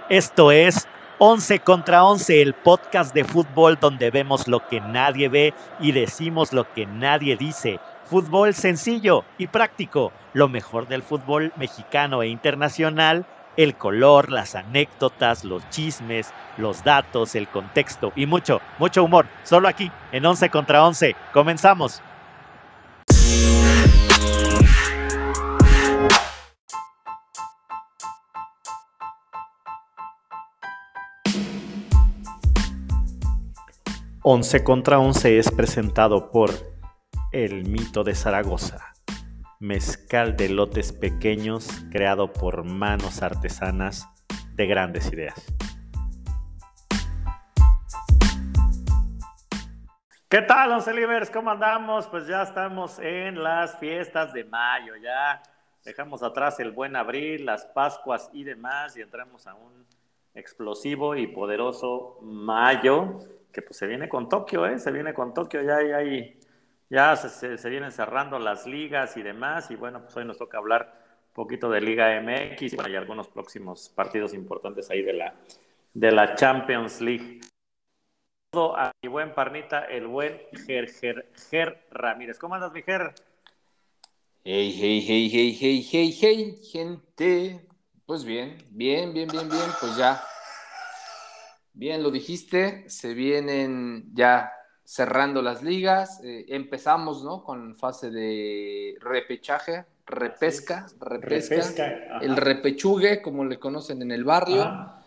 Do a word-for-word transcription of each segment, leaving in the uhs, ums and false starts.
Esto es once contra once, el podcast de fútbol donde vemos lo que nadie ve y decimos lo que nadie dice. Fútbol sencillo y práctico, lo mejor del fútbol mexicano e internacional, el color, las anécdotas, los chismes, los datos, el contexto y mucho, mucho humor. Solo aquí, en once contra once. Comenzamos. once contra once es presentado por El Mito de Zaragoza, mezcal de lotes pequeños creado por manos artesanas de grandes ideas. ¿Qué tal, once Livers? ¿Cómo andamos? Pues ya estamos en las fiestas de mayo, ya dejamos atrás el buen abril, las Pascuas y demás y entramos a un explosivo y poderoso mayo, que pues se viene con Tokio, ¿eh? Se viene con Tokio, ya, ya, ya se, se, se vienen cerrando las ligas y demás, y bueno, pues hoy nos toca hablar un poquito de Liga M X y, bueno, y algunos próximos partidos importantes ahí de la, de la Champions League. Todo a mi buen parnita, el buen Ger, Ger, Ger Ramírez. ¿Cómo andas, mi Ger? Hey, hey, hey, hey, hey, hey, hey, gente. Pues bien, bien, bien, bien, bien, pues ya. Bien, lo dijiste, se vienen ya cerrando las ligas, eh, empezamos, ¿no? Con fase de repechaje, repesca, repesca, repesca el repechugue, como le conocen en el barrio. Ajá.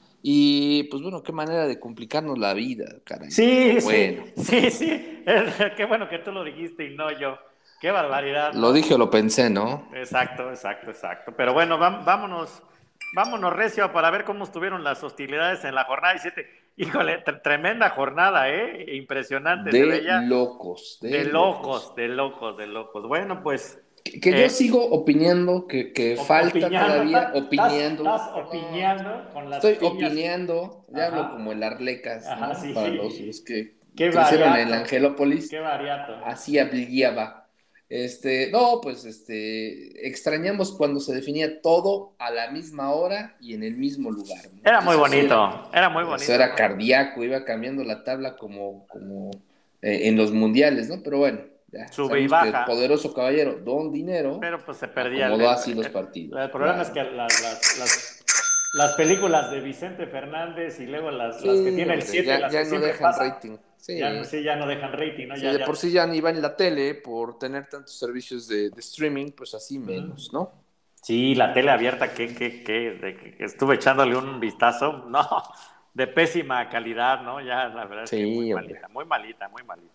Y pues bueno, qué manera de complicarnos la vida, caray. Sí, bueno. sí, sí, sí, qué bueno que tú lo dijiste y no yo. Qué barbaridad, ¿no? Lo dije o lo pensé, ¿no? Exacto, exacto, exacto. Pero bueno, vámonos, vámonos recio para ver cómo estuvieron las hostilidades en la jornada diecisiete. Híjole, t- tremenda jornada, ¿eh? Impresionante. De se veía. locos. De, de locos, locos, de locos, de locos. Bueno, pues. Que, que eh, yo sigo opinando que, que op- falta opinando, todavía, ta, opinando. Estás, estás opinando no, con las Estoy piñas. opinando, ya hablo como el Arlecas, Ajá, ¿no? sí, Para sí. los, los que Qué crecieron variato, en el Angelópolis. Qué variato. Así hablaba. Este, no, pues este, extrañamos cuando se definía todo a la misma hora y en el mismo lugar, ¿no? Era muy bonito, era, era muy bonito. Eso era, ¿no? Cardíaco, iba cambiando la tabla como, como eh, en los mundiales, ¿no? Pero bueno, ya sube y baja. Que el poderoso caballero Don Dinero, pero pues se perdía acomodó el, así el, los el, partidos. El problema claro. es que las, las, las, las películas de Vicente Fernández y luego las, sí, las que tiene el siete, ya, las ya que no siempre dejan pasan, rating. Sí. Ya, sí, ya no dejan rating, ¿no? Sí, ya, de ya... por sí ya ni va en la tele por tener tantos servicios de, de streaming, pues así menos, ¿no? Sí, la tele abierta, que, que, que, de, que estuve echándole un vistazo, no, de pésima calidad, ¿no? Ya la verdad es sí, que muy hombre. malita, muy malita, muy malita.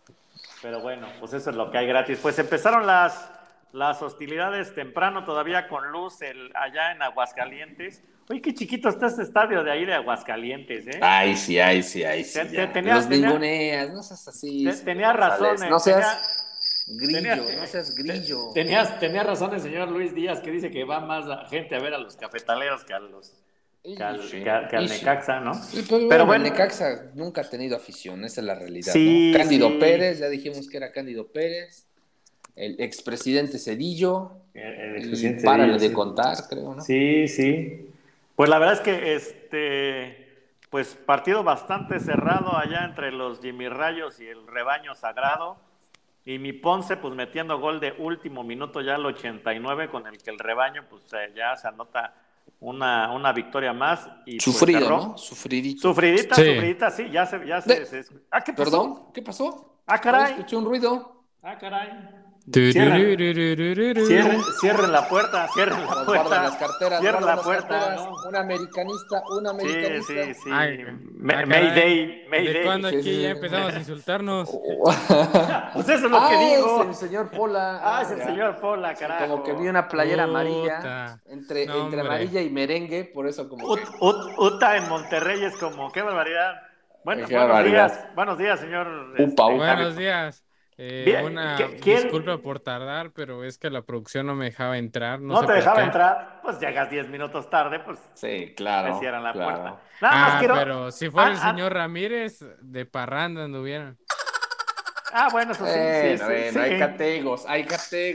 Pero bueno, pues eso es lo que hay gratis. Pues empezaron las, las hostilidades temprano, todavía con luz el, allá en Aguascalientes. Oye, qué chiquito está este estadio de ahí de Aguascalientes, ¿eh? Ay, sí, ay, sí, ay, sí. Te, te, tenía, Los tenía, ninguneas, no seas así. Te, tenía razón, no seas tenía, grillo, tenía, no seas grillo. Te, tenías, tenía razón el señor Luis Díaz, que dice que va más la gente a ver a los cafetaleros que a los... Que al, sí, que, que al Necaxa, ¿no? Sí, pero, pero bueno, el Necaxa nunca ha tenido afición, esa es la realidad, sí, ¿no? Cándido sí. Pérez, ya dijimos que era Cándido Pérez, el expresidente Cedillo, el, el expresidente y párale Cedillo, de sí. contar, creo, ¿no? Sí, sí. Pues la verdad es que este, pues partido bastante cerrado allá entre los Jimmy Rayos y el Rebaño Sagrado. Y mi Ponce, pues metiendo gol de último minuto ya al ochenta y nueve, con el que el Rebaño, pues eh, ya se anota una, una victoria más. Y Sufrido, pues cerró. ¿no? Sufridito. Sufridita, sí. sufridita, sí, ya se... Ya se, se... Ah, ¿qué pasó? ¿Perdón? ¿Qué pasó? Ah, caray. Escuché un ruido. Ah, caray. Cierren, cierren, cierren la puerta, cierren la puerta. Guardan las carteras, cierren la las puerta. Carteras, ¿no? Un americanista, un americanista. Sí, sí, sí. Ay, May, ah, Mayday, Mayday. ¿De cuándo aquí Sí, sí. ya empezamos a insultarnos? Pues eso es lo ah, que digo. Es el señor Pola. Ah, es el señor Pola, carajo. Como que vi una playera Puta. amarilla entre, No, entre amarilla y merengue, por eso como Ut, que... Ut, Uta en Monterrey es como, qué barbaridad. Bueno, qué buenos barbaridad. días, buenos días, señor. Upa, este, upa. Buenos días. Eh, Bien, una ¿quién? disculpa por tardar, pero es que la producción no me dejaba entrar. No, No sé te por dejaba qué. entrar, pues llegas diez minutos tarde, pues Sí, claro. te cierran la claro. puerta. Nada Ah, más quiero... pero si fuera ah, el señor ah, Ramírez, de parranda anduviera. Ah, bueno, eso sí, Bueno, sí, sí, bueno, sí. hay categos, hay categos.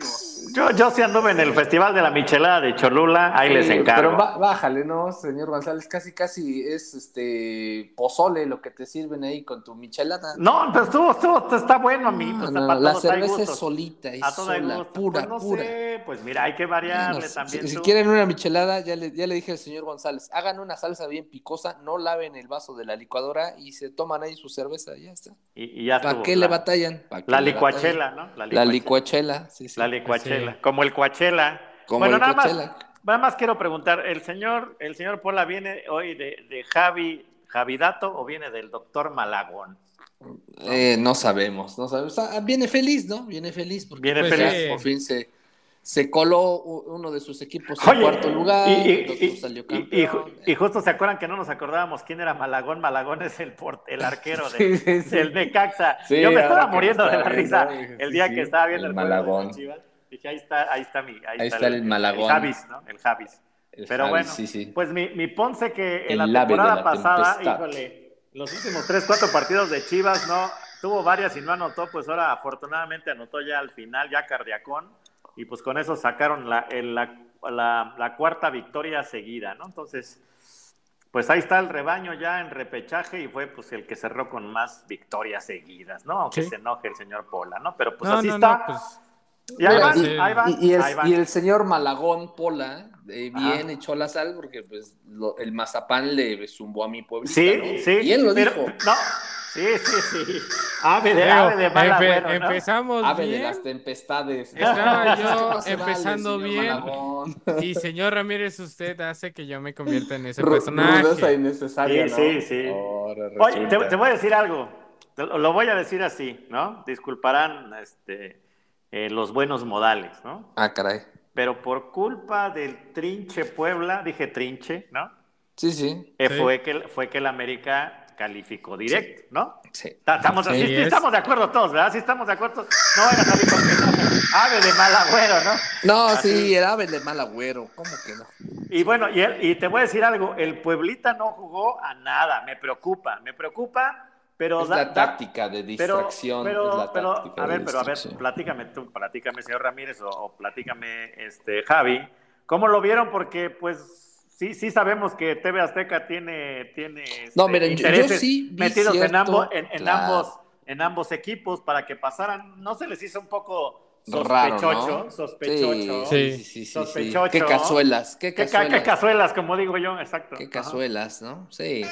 Yo, yo sí anduve en el Festival de la Michelada de Cholula, ahí Sí, les encargo. pero ba- bájale, ¿no, señor González? Casi, casi es este pozole lo que te sirven ahí con tu michelada. No, pues estuvo, estuvo, está bueno a mí, No, pues no, para la todos hay cerveza es gustos. solita, es A todos hay sola, gustos. Pues pura, no pura. sé, pues mira, hay que Bueno, variarle si, también si tú. quieren una michelada, ya le, ya le dije al señor González, hagan una salsa bien picosa, no laven el vaso de la licuadora y se toman ahí su cerveza, ya está. Y, y ya ¿Para estuvo. qué le La, batallan? ¿Para qué la le licuachela, batallan? ¿no? La La licuachela. licuachela, sí, La sí. Pues sí. licuachela, como el cuachela. Como Bueno, el nada más, coachela. nada más quiero preguntar, ¿el señor, el señor Pola viene hoy de, de Javi, Javidato o viene del doctor Malagón? ¿No? Eh, no sabemos, no sabemos. Ah, viene feliz, ¿no? Viene feliz porque Viene Pues pues, ya feliz. por sí. fin se, se coló u- uno de sus equipos en Oye, cuarto y, lugar, el otro y, salió y, y, y ju- campeón. y justo se acuerdan que no nos acordábamos quién era Malagón. Malagón es el, port- el arquero del, Sí, sí, del sí. Necaxa. Yo Sí, me estaba ahora que lo muriendo de estaba la viendo, risa dije, el sí, día que sí, estaba viendo el el juego de las Malagón. Chivas. Dije, ahí está, ahí está mi, ahí Ahí está está el, el el, el Malagón, Javis, ¿no? El Javis. el Pero Javi, bueno, sí, sí. pues mi, mi Ponce que en la El ave de temporada la pasada, tempestad. híjole, los últimos tres, cuatro partidos de Chivas, no, tuvo varias y no anotó, pues ahora afortunadamente anotó ya al final, ya cardiacón, y pues con eso sacaron la, el- la, la, la cuarta victoria seguida, ¿no? Entonces, pues ahí está el rebaño ya en repechaje y fue pues el que cerró con más victorias seguidas, ¿no? Aunque Sí. se enoje el señor Pola, ¿no? Pero pues No, así no, no, está. pues Y ahí Mira, van, es y, ahí el... van, y, y el, ahí y van. el señor Malagón Pola eh, bien Ajá. echó la sal porque pues lo- el mazapán le zumbó a mi pueblita, Sí, ¿no? sí, Y él lo pero dijo. no, sí, sí, sí. Ave de, Digo, ave de mal empe- agüero, ¿no? empezamos Ave de las bien. tempestades. Estaba No, pues es que yo no se vale, empezando señor bien. Malagón. Y señor Ramírez, usted hace que yo me convierta en ese Ru- Rudeza personaje. innecesaria, Sí, ¿no? sí, sí. Ahora Oye, te, resulta. te voy a decir algo. Te- Lo voy a decir así, ¿no? Disculparán este, eh, los buenos modales, ¿no? Ah, caray. Pero por culpa del trinche Puebla, dije trinche, ¿no? Sí, sí. Eh, Sí, fue, que, el- fue que el América calificó Sí. directo, ¿no? Sí. Ta- Estamos, sí, así sí es. estamos de acuerdo todos, ¿verdad? Sí estamos de acuerdo. No vayan a salir con que no. Ave de mal agüero, ¿no? No, Así. sí, era ave de mal agüero. ¿Cómo que no? Y bueno, y, el- y te voy a decir algo, el Pueblita no jugó a nada, me preocupa, me preocupa, pero Es da- la da- táctica de pero, distracción. pero, es la pero, táctica a de ver, pero a ver, distracción. platícame tú, platícame, señor Ramírez, o, o platícame, este, Javi, ¿cómo lo vieron? Porque, pues, sí, sí sabemos que T V Azteca tiene, tiene No, este, miren, yo- yo intereses sí vi metidos en, cierto, ambos, en, en claro. ambos, en ambos equipos para que pasaran, ¿no se les hizo un poco Raro, sospechocho? ¿no? Sospechocho. Sí, sí, Sí. sí, sí, sí. Sospechocho. Qué cazuelas, qué Qué, ca- cazuelas. qué cazuelas, como digo yo, exacto. Qué Ajá. cazuelas, ¿no? Sí.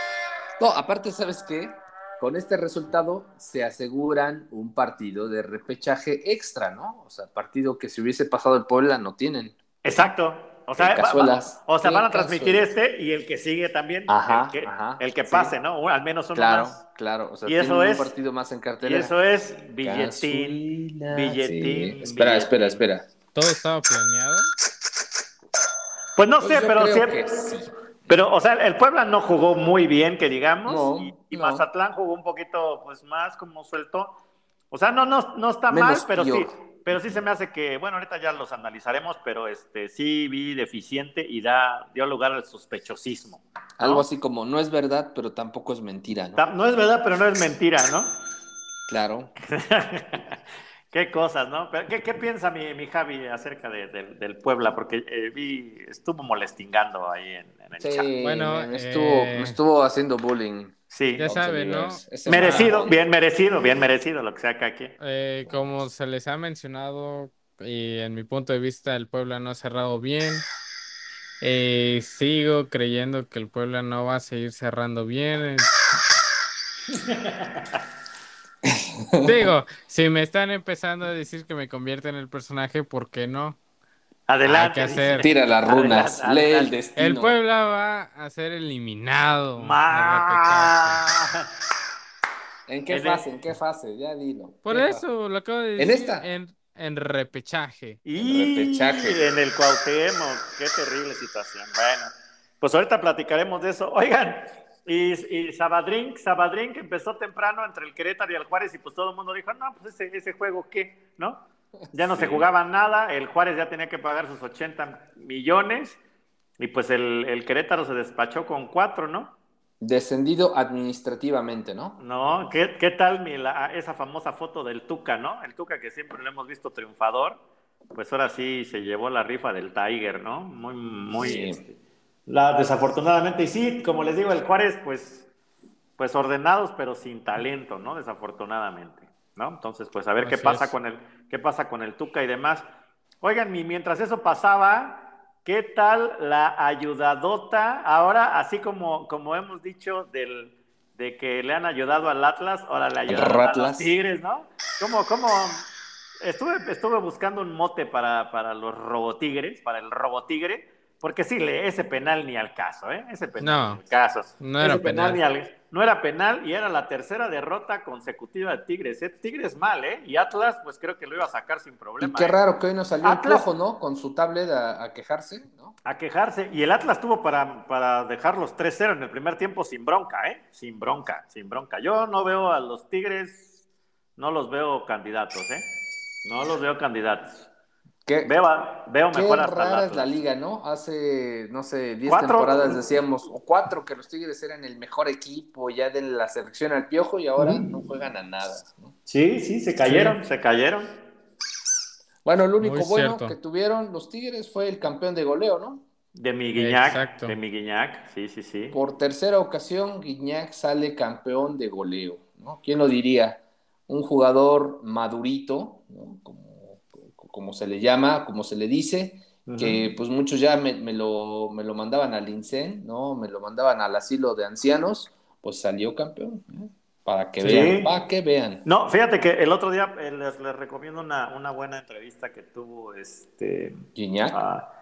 No, aparte, ¿sabes qué? Con este resultado se aseguran un partido de repechaje extra, ¿no? O sea, partido que si hubiese pasado el Puebla no tienen. Exacto. O sea, Qué va- va- cazuelas, o sea, qué van a transmitir cazuelas. este y el que sigue también, Ajá, el que, ajá, el que sí. pase, ¿no? O al menos uno Claro, más. claro. O sea, Y tienen eso un es- partido más en Y cartelera. eso es billetín, Cazuela, billetín, sí. Espera, billetín. espera, espera. todo estaba planeado. Pues no Pues sé, yo pero creo siempre. que sí. Pero, o sea, el Puebla no jugó muy bien, que digamos, No, y, y no. Mazatlán jugó un poquito, pues, más como suelto. O sea, no, no, no está Menos mal, pero peor. sí, pero sí se me hace que, bueno, ahorita ya los analizaremos, pero este sí vi deficiente y da, dio lugar al sospechosismo, ¿no? Algo así como, no es verdad, pero tampoco es mentira, ¿no? Ta- No es verdad, pero no es mentira, ¿no? Claro. Qué cosas, ¿no? Pero, ¿qué, qué piensa mi, mi Javi acerca de- del- del Puebla? Porque eh, vi, estuvo molestingando ahí en, en el Sí, chat. Bueno, me, me estuvo, eh, me estuvo haciendo bullying. Sí, Ya saben, ¿no? Ese merecido, Malagón. bien merecido, bien merecido lo que sea acá aquí. Eh, como se les ha mencionado, y en mi punto de vista, el Puebla no ha cerrado bien. Eh, sigo creyendo que el Puebla no va a seguir cerrando bien. Digo, si me están empezando a decir que me convierta en el personaje, ¿por qué no? Adelante. Hay que dice. hacer. Tira las runas, Adelante, lee el adelante. destino. El Puebla va a ser eliminado. en Ma- repechaje. ¿En qué En el- fase? ¿En qué fase? Ya dilo. Por ¿Qué eso lo acabo de ¿En decir. esta? En, en repechaje. Y repechaje. en el Cuauhtémoc, qué terrible situación. Bueno, pues ahorita platicaremos de eso. Oigan, y, y Sabadrink, Sabadrink empezó temprano entre el Querétaro y el Juárez y pues todo el mundo dijo, no, pues ese, ese juego, ¿qué? ¿No? Ya no Sí. se jugaba nada, el Juárez ya tenía que pagar sus ochenta millones y pues el, el Querétaro se despachó con cuatro, ¿no? Descendido administrativamente, ¿no? No, ¿qué, qué tal mi, la- esa famosa foto del Tuca, ¿no? El Tuca que siempre lo hemos visto triunfador. pues ahora sí se llevó la rifa del Tiger, ¿no? Muy, muy, Sí. este, la, desafortunadamente, y sí, como les digo, el Juárez, pues, pues ordenados, pero sin talento, ¿no? Desafortunadamente, ¿no? Entonces, pues a ver qué Así pasa es. con el, qué pasa con el Tuca y demás. Oigan, y mientras eso pasaba, ¿qué tal la ayudadota? Ahora, así como, como hemos dicho del, de que le han ayudado al Atlas, ahora le El ayudaron a los Ratlas. Tigres, ¿no? ¿Cómo, cómo? Estuve, estuve buscando un mote para, para los robotigres, para el robotigre, porque sí, le, ese penal ni al caso, ¿eh? Ese penal ni No, al caso. no Ese era penal ni penal. al, no era penal y era la tercera derrota consecutiva de Tigres. ¿eh? Tigres mal, ¿eh? Y Atlas, pues creo que lo iba a sacar sin Y problema, qué ¿eh? raro que hoy no salió el Atlas Piojo, ¿no? Con su tablet a, a quejarse, ¿no? a quejarse. Y el Atlas tuvo para, para dejar los tres cero en el primer tiempo sin bronca, ¿eh? Sin bronca, sin bronca. Yo no veo a los Tigres, no los veo candidatos, ¿eh? No los veo candidatos. Qué, Veo, a- veo qué mejor hasta el rara es la Atlas. liga, ¿no? Hace, no sé, diez temporadas Cuatro. decíamos, o cuatro, que los Tigres eran el mejor equipo ya de la selección al Piojo y ahora no Uh-huh. juegan a nada, ¿no? Sí, sí, se Sí, cayeron, se cayeron. Bueno, el muy único bueno que cierto. tuvieron los Tigres fue el campeón de goleo, ¿no? De mi Guiñac, de Exacto. mi Guiñac, sí, sí, sí. Por tercera ocasión, Guiñac sale campeón de goleo, ¿no? ¿Quién lo diría? Un jugador madurito, ¿no? Como, como se le llama, como se le dice, que Uh-huh. pues muchos ya me, me lo, me lo mandaban al INSEN, ¿no? Me lo mandaban al asilo de ancianos, pues salió campeón, ¿no? Para que vean, Sí. para que vean. No, fíjate que el otro día eh, les, les recomiendo una, una buena entrevista que tuvo este, Guiñac. ah,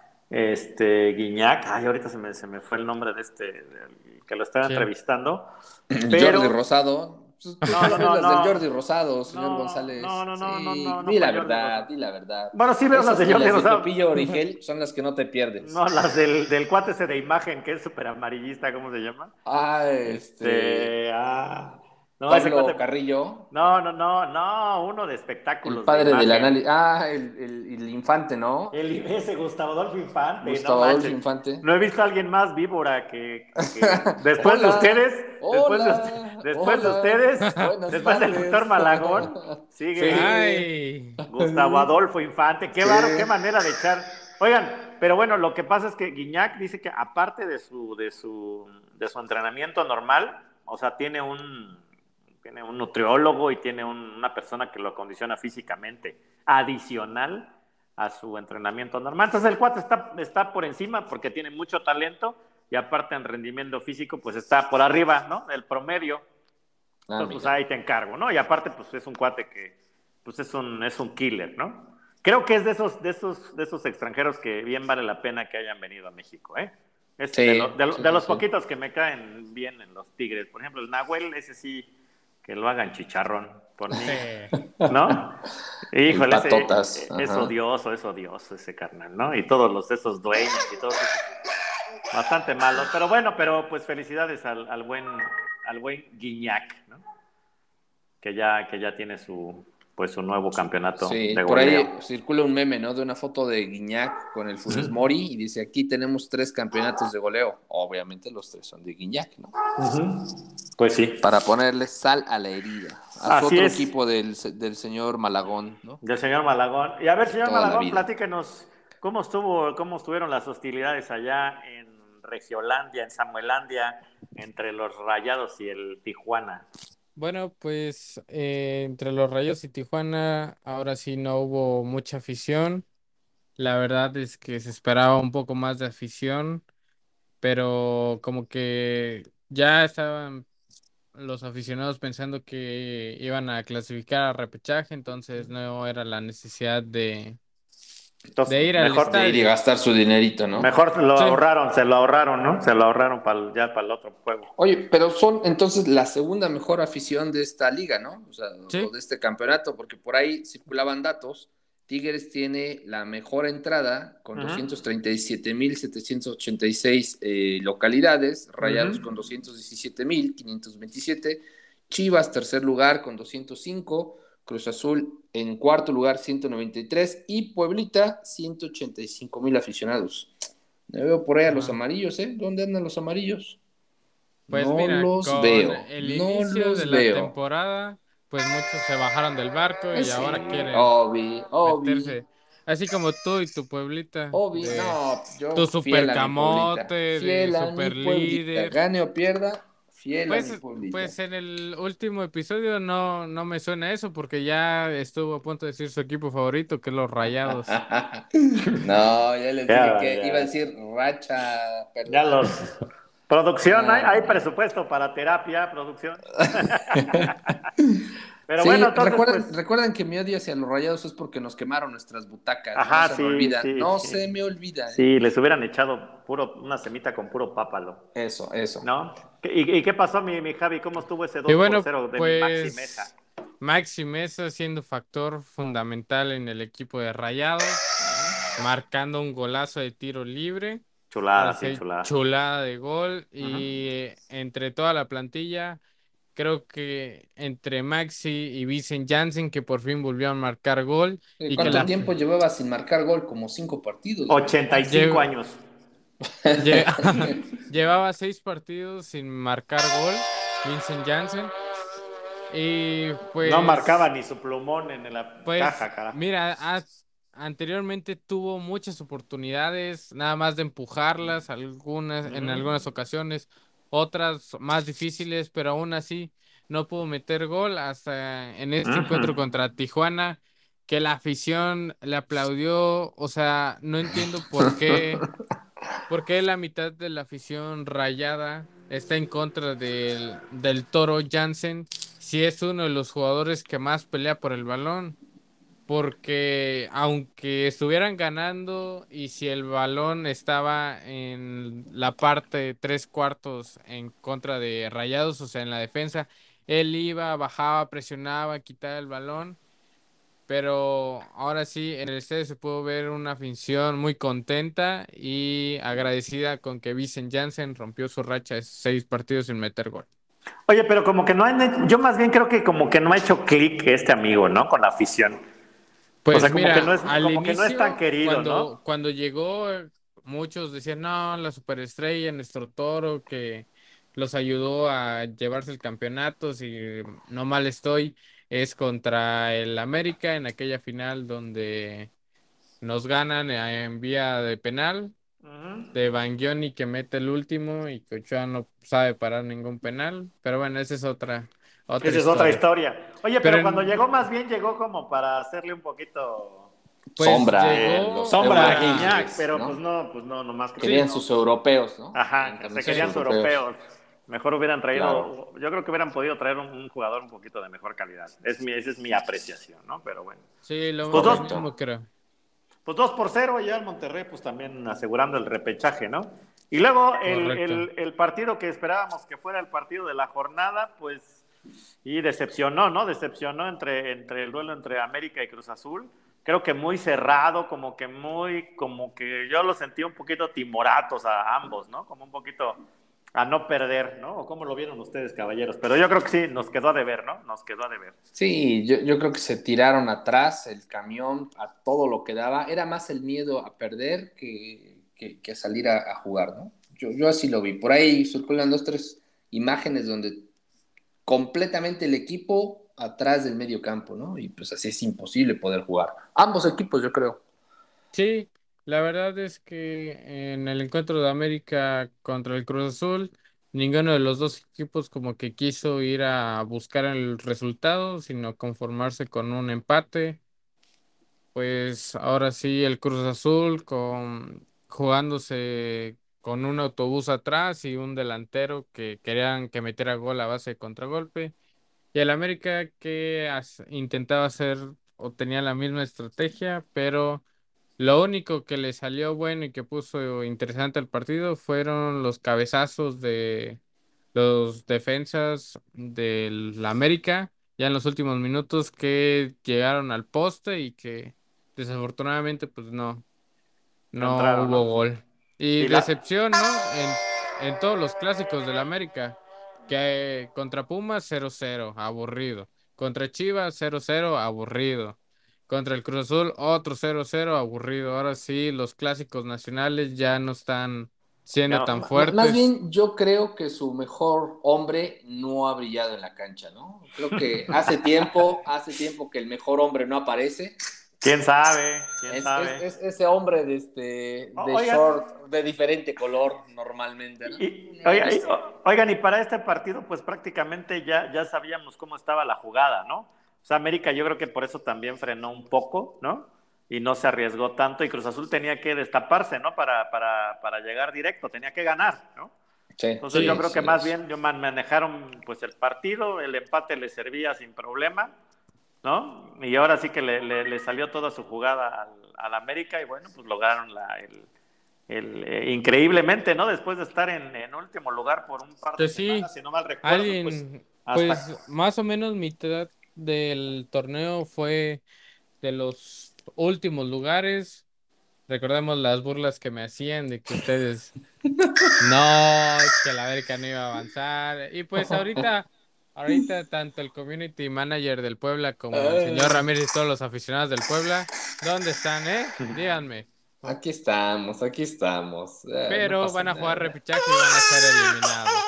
este Guiñac. Ay, ahorita se me, se me fue el nombre de este, del que lo estaba ¿Quién? entrevistando. Jordi Pero, Rosado. Pues, tú no, no, solo ves no, las del no. Jordi Rosado, señor No, no, González. no, no, no, Sí, no, no di fue la Jordi verdad, Rosado. di la verdad. Bueno, sí veo las Esas de y Jordi las de Rosado. Pepillo Origel son las que no te pierdes. No, las del, del cuate ese de imagen que es súper amarillista, ¿cómo se llama? Ah, este. Este, ah, no, ese Pablo cuate, Carrillo, no, no, no, no, uno de el espectáculos de padre del imagen. análisis. Ah, el, el, el infante, ¿no? El ese Gustavo Adolfo Infante, no Gustavo Adolfo manches. Infante. No he visto a alguien más víbora que, que después de Hola, ustedes, después de, usted- hola, después de hola. ustedes, Buenas después del doctor tardes. Malagón, sigue Sí, Ay, Gustavo Adolfo Infante. Qué sí. varo, qué manera de echar. Oigan, pero bueno, lo que pasa es que Guiñac dice que aparte de su, de su, de su entrenamiento normal, o sea, tiene un, tiene un nutriólogo y tiene un- una persona que lo acondiciona físicamente, adicional a su entrenamiento normal. Entonces el cuate está, está por encima porque tiene mucho talento y aparte en rendimiento físico, pues está por arriba, ¿no? El promedio. Ah, Entonces, pues mira. ahí te encargo, ¿no? Y aparte, pues es un cuate que, pues es un, es un killer, ¿no? Creo que es de esos, de esos, de esos extranjeros que bien vale la pena que hayan venido a México, ¿eh? Es de, lo- Sí, de, lo- sí, de sí, los sí. poquitos que me caen bien en los Tigres. Por ejemplo, el Nahuel, ese sí, que lo hagan chicharrón, por mí, sí. ¿no? El Híjole, patotas. ese es Ajá. odioso, es odioso ese carnal, ¿no? Y todos los esos dueños y todos esos, bastante malos. Pero bueno, pero pues felicidades al, al buen, al buen Guiñac, ¿no? Que ya, que ya tiene su, pues, su nuevo campeonato Sí, de por goleo. ahí circula un meme, ¿no? De una foto de Guiñac con el Funes Mori y dice, aquí tenemos tres campeonatos de goleo. Obviamente los tres son de Guiñac, ¿no? Uh-huh. Pues sí. Para ponerle sal a la herida. A su Así otro es, equipo del, del señor Malagón, ¿no? del señor Malagón. Y a ver, señor Toda la Malagón, vida. platíquenos cómo estuvo, cómo estuvieron las hostilidades allá en Regiolandia, en Samuelandia, entre los Rayados y el Tijuana. Bueno, pues eh, entre los Rayos y Tijuana, ahora sí no hubo mucha afición. La verdad es que se esperaba un poco más de afición, pero como que ya estaban los aficionados pensando que iban a clasificar a repechaje, entonces no era la necesidad de, Entonces, de ir al mejor, De ir y estadio. gastar su dinerito, ¿no? mejor lo Sí, ahorraron, se lo ahorraron, ¿no? Se lo ahorraron para ya para el otro juego. Oye, pero son entonces la segunda mejor afición de esta liga, ¿no? O sea, o sí. de este campeonato, porque por ahí circulaban datos. Tigres tiene la mejor entrada con Uh-huh. doscientos treinta y siete mil setecientos ochenta y seis eh, localidades, Rayados Uh-huh. con doscientos diecisiete mil quinientos veintisiete, Chivas tercer lugar con doscientos cinco, Cruz Azul en cuarto lugar ciento noventa y tres y Pueblita ciento ochenta y cinco mil aficionados. Me veo por ahí a los Ajá. amarillos, ¿eh? ¿Dónde andan los amarillos? Pues No mira, los con veo, el no inicio de los la veo. temporada, pues muchos se bajaron del barco Eh, y sí, ahora quieren Obi, Obi. meterse. Así como tú y tu Pueblita, Obvio, de no, tu yo super fiel a mi Pueblita. camote, de Fiel a mi super Pueblita. líder. Gane o pierda, fiel a mi Pues, Pueblita. pues en el último episodio no, no me suena eso porque ya estuvo a punto de decir su equipo favorito, que es los Rayados. No, ya les dije Ya, que iba a ya. decir racha Ya perdedora. los. Producción, hay, No, no, hay no. presupuesto para terapia, producción. Pero bueno, Sí, entonces, recuerden, pues. recuerden que mi odio hacia los Rayados es porque nos quemaron nuestras butacas. No Ajá, se me sí, olvida, sí, no se sí. me olvida, ¿eh? Sí, les hubieran echado puro, una semita con puro pápalo, Eso, eso. ¿no? ¿Y, y qué pasó, mi, mi Javi? ¿Cómo estuvo ese Y dos por bueno, cero de mi Maxi Mesa? pues Maxi Mesa siendo factor fundamental en el equipo de Rayados, marcando un golazo de tiro libre. Ahora Chulada, sí, sí, chulada. chulada de gol. Ujú. Y eh, entre toda la plantilla, creo que entre Maxi y Vincent Janssen, que por fin volvió a marcar gol Eh, y que ¿Cuánto la tiempo llevaba sin marcar gol? Como cinco partidos, ¿no? ochenta y cinco lle- años. lle- llevaba seis partidos sin marcar gol, Vincent Janssen. Y No marcaba pues, ni su plumón en la pues, caja, cara. mira, a- anteriormente tuvo muchas oportunidades, nada más de empujarlas, algunas, en Ujú. algunas ocasiones, otras más difíciles, pero aún así no pudo meter gol hasta en este Ujú. encuentro contra Tijuana, que la afición le aplaudió, o sea, no entiendo por qué. ¿Por qué la mitad de la afición rayada está en contra del, del Toro Jansen si es uno de los jugadores que más pelea por el balón? Porque aunque estuvieran ganando y si el balón estaba en la parte de tres cuartos en contra de Rayados, o sea, en la defensa, él iba, bajaba, presionaba, quitaba el balón. Pero ahora sí, en el estadio se pudo ver una afición muy contenta y agradecida con que Vincent Janssen rompió su racha de seis partidos sin meter gol. Oye, pero como que no han, yo más bien creo que como que no ha hecho clic este amigo, ¿no? Con la afición. O Pues sea, como que mira, no es, al como que no es tan inicio, querido, cuando, ¿no? cuando llegó, eh, muchos decían, no, la superestrella, nuestro toro, que los ayudó a llevarse el campeonato, si no mal estoy, es contra el América en aquella final donde nos ganan eh, en vía de penal. De Ujú. Bangioni que mete el último y que Ochoa no sabe parar ningún penal. Pero bueno, esa es otra, otra Esa es otra historia. historia. Oye, Pero pero cuando en- llegó más bien llegó como para hacerle un poquito pues Sombra, ¿eh? de Los llegó sombra a para... Guiñac, Euroguiñes, pero pues ¿no? no, pues no, nomás creo que Sí, Querían no. sus europeos, ¿no? Ajá, Querían se también sus querían su europeos. europeos. Mejor hubieran Claro. traído, yo creo que hubieran podido traer un, un jugador un poquito de mejor calidad. Es mi, esa es mi apreciación, ¿no? Pero bueno. sí, lo, Pues lo dos, mismo Correcto. creo. pues dos por cero ya el Monterrey, pues también asegurando el repechaje, ¿no? Y luego el, Correcto. el, el partido que esperábamos que fuera el partido de la jornada, pues, y decepcionó, ¿no? Decepcionó entre, entre el duelo entre América y Cruz Azul. Creo que muy cerrado, como que muy, como que yo lo sentí un poquito timoratos a ambos, ¿no? Como un poquito a no perder, ¿no? ¿O cómo lo vieron ustedes, caballeros? Pero yo creo que sí, nos quedó a deber, ¿no? Nos quedó a deber. Sí, yo, yo creo que se tiraron atrás el camión a todo lo que daba. Era más el miedo a perder que, que, que salir a, a jugar, ¿no? Yo, yo así lo vi. Por ahí circulan dos, tres imágenes donde completamente el equipo atrás del medio campo, ¿no? Y pues así es imposible poder jugar. Ambos equipos, yo creo. Sí, la verdad es que en el encuentro de América contra el Cruz Azul, ninguno de los dos equipos como que quiso ir a buscar el resultado, sino conformarse con un empate. Pues ahora sí, el Cruz Azul con jugándose con un autobús atrás y un delantero que querían que metiera gol a base de contragolpe. Y el América que as- intentaba hacer o tenía la misma estrategia, pero lo único que le salió bueno y que puso interesante el partido fueron los cabezazos de los defensas del América ya en los últimos minutos que llegaron al poste y que desafortunadamente pues no, No no entraron, hubo ¿no? gol. Y Y la, decepción, ¿no? En, en todos los clásicos del América, que eh, contra Pumas cero cero aburrido. Contra Chivas cero cero aburrido. Contra el Cruz Azul otro cero cero aburrido. Ahora sí, los clásicos nacionales ya no están ya siendo tan no, M- más fuertes. bien, yo creo que su mejor hombre no ha brillado en la cancha, ¿no? Creo que hace tiempo, hace tiempo que el mejor hombre no aparece ¿Quién sabe? ¿Quién Es, sabe? es, es ese hombre de, este, de Oigan. short, de diferente color normalmente, ¿no? Y, No he oiga, y- visto. oigan, y para este partido, pues prácticamente ya, ya sabíamos cómo estaba la jugada, ¿no? O sea, América yo creo que por eso también frenó un poco, ¿no? Y no se arriesgó tanto, y Cruz Azul tenía que destaparse, ¿no? Para, para, para llegar directo, tenía que ganar, ¿no? Sí, Entonces yo Sí, sí, creo que sí. más es- bien yo man- manejaron pues el partido, el empate le servía sin problema, ¿no? Y ahora sí que le, le- le salió toda su jugada al, al América y bueno, pues lograron la, el, el, eh, increíblemente, ¿no? Después de estar en, en último lugar por un par de pues sí, semanas, si no mal recuerdo, pues alguien, hasta... pues más o menos mitad del torneo fue de los últimos lugares. Recordemos las burlas que me hacían de que ustedes no, que la América no iba a avanzar. Y pues ahorita, ahorita tanto el community manager del Puebla como el señor Ah, Ramírez y todos los aficionados del Puebla, ¿dónde están, eh? Díganme. aquí estamos, aquí estamos. Ah, no Pero pasa van a jugar nada. repechaje y van a ser eliminados.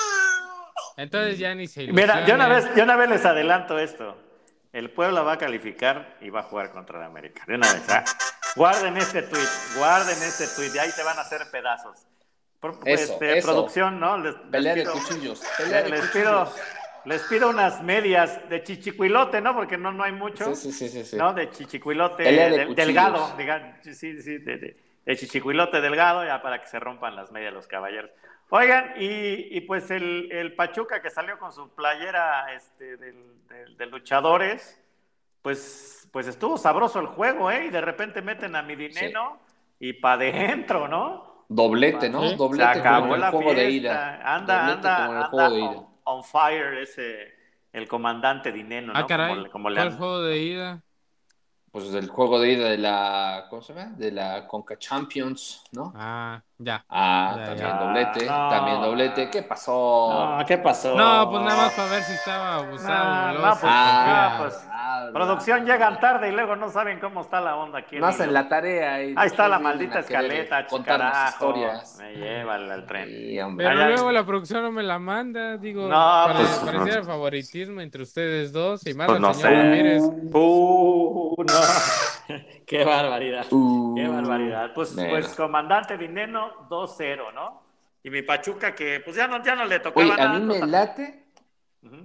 Entonces ya ni se Mira, yo una ilusionen. vez, yo una vez les adelanto esto. El Puebla va a calificar y va a jugar contra el América. De una vez, ¿ah? Guarden este tweet, guarden este tweet, y ahí se van a hacer pedazos. Por, pues, Eso, este, eso. producción, ¿no? Les, Pelea les de pido, cuchillos, pelea de les cuchillos. pido, les pido unas medias de chichicuilote, ¿no? Porque no, no hay mucho, Sí, sí, sí, sí, sí. ¿no? De chichicuilote Pelea de del- cuchillos. delgado, digan, sí, sí, de, de, de chichicuilote delgado, ya para que se rompan las medias los caballeros. Oigan, y, y pues el, el Pachuca que salió con su playera este, del, del, de luchadores, pues, pues estuvo sabroso el juego, ¿eh? Y de repente meten a mi dinero y pa' dentro, ¿no? Doblete, Pa- ¿no? ¿Sí? Se Doblete como en acabó el la juego de ida. fiesta. Anda, Doblete como en anda, el juego anda de ida. on, on fire ese, el comandante Dineno, Ah, ¿no? Como, caray, le- como le ¿cuál han... juego de ida? Pues del juego de ida de la, ¿cómo se llama? De la Conca Champions, ¿no? Ah, ya, Ah, ya, también ya. doblete, Ah, también no, doblete. ¿Qué pasó? no, ¿qué No, pues pasó? nada más para ver si estaba abusado, No, luego no, se pues, no, Ah, confía. pues, bla, producción bla, llegan bla. tarde y luego no saben cómo está la onda aquí No el hacen hilo. la tarea y Ahí está después la vienen maldita a querer escaleta, contarnos carajo. historias. Me lleva al tren. Sí, hombre. Pero Allá- luego la producción no me la manda, digo, No, pues, pare- pareciera favoritismo entre ustedes dos y más pues al no señor sé. Ramírez. Uh, no. Qué barbaridad. Qué Uh, barbaridad. Pues, bueno. pues comandante Dineno, dos cero, ¿no? Y mi Pachuca que pues ya no, ya no le Oye, tocaba a nada. mí me entonces- late, Ujú.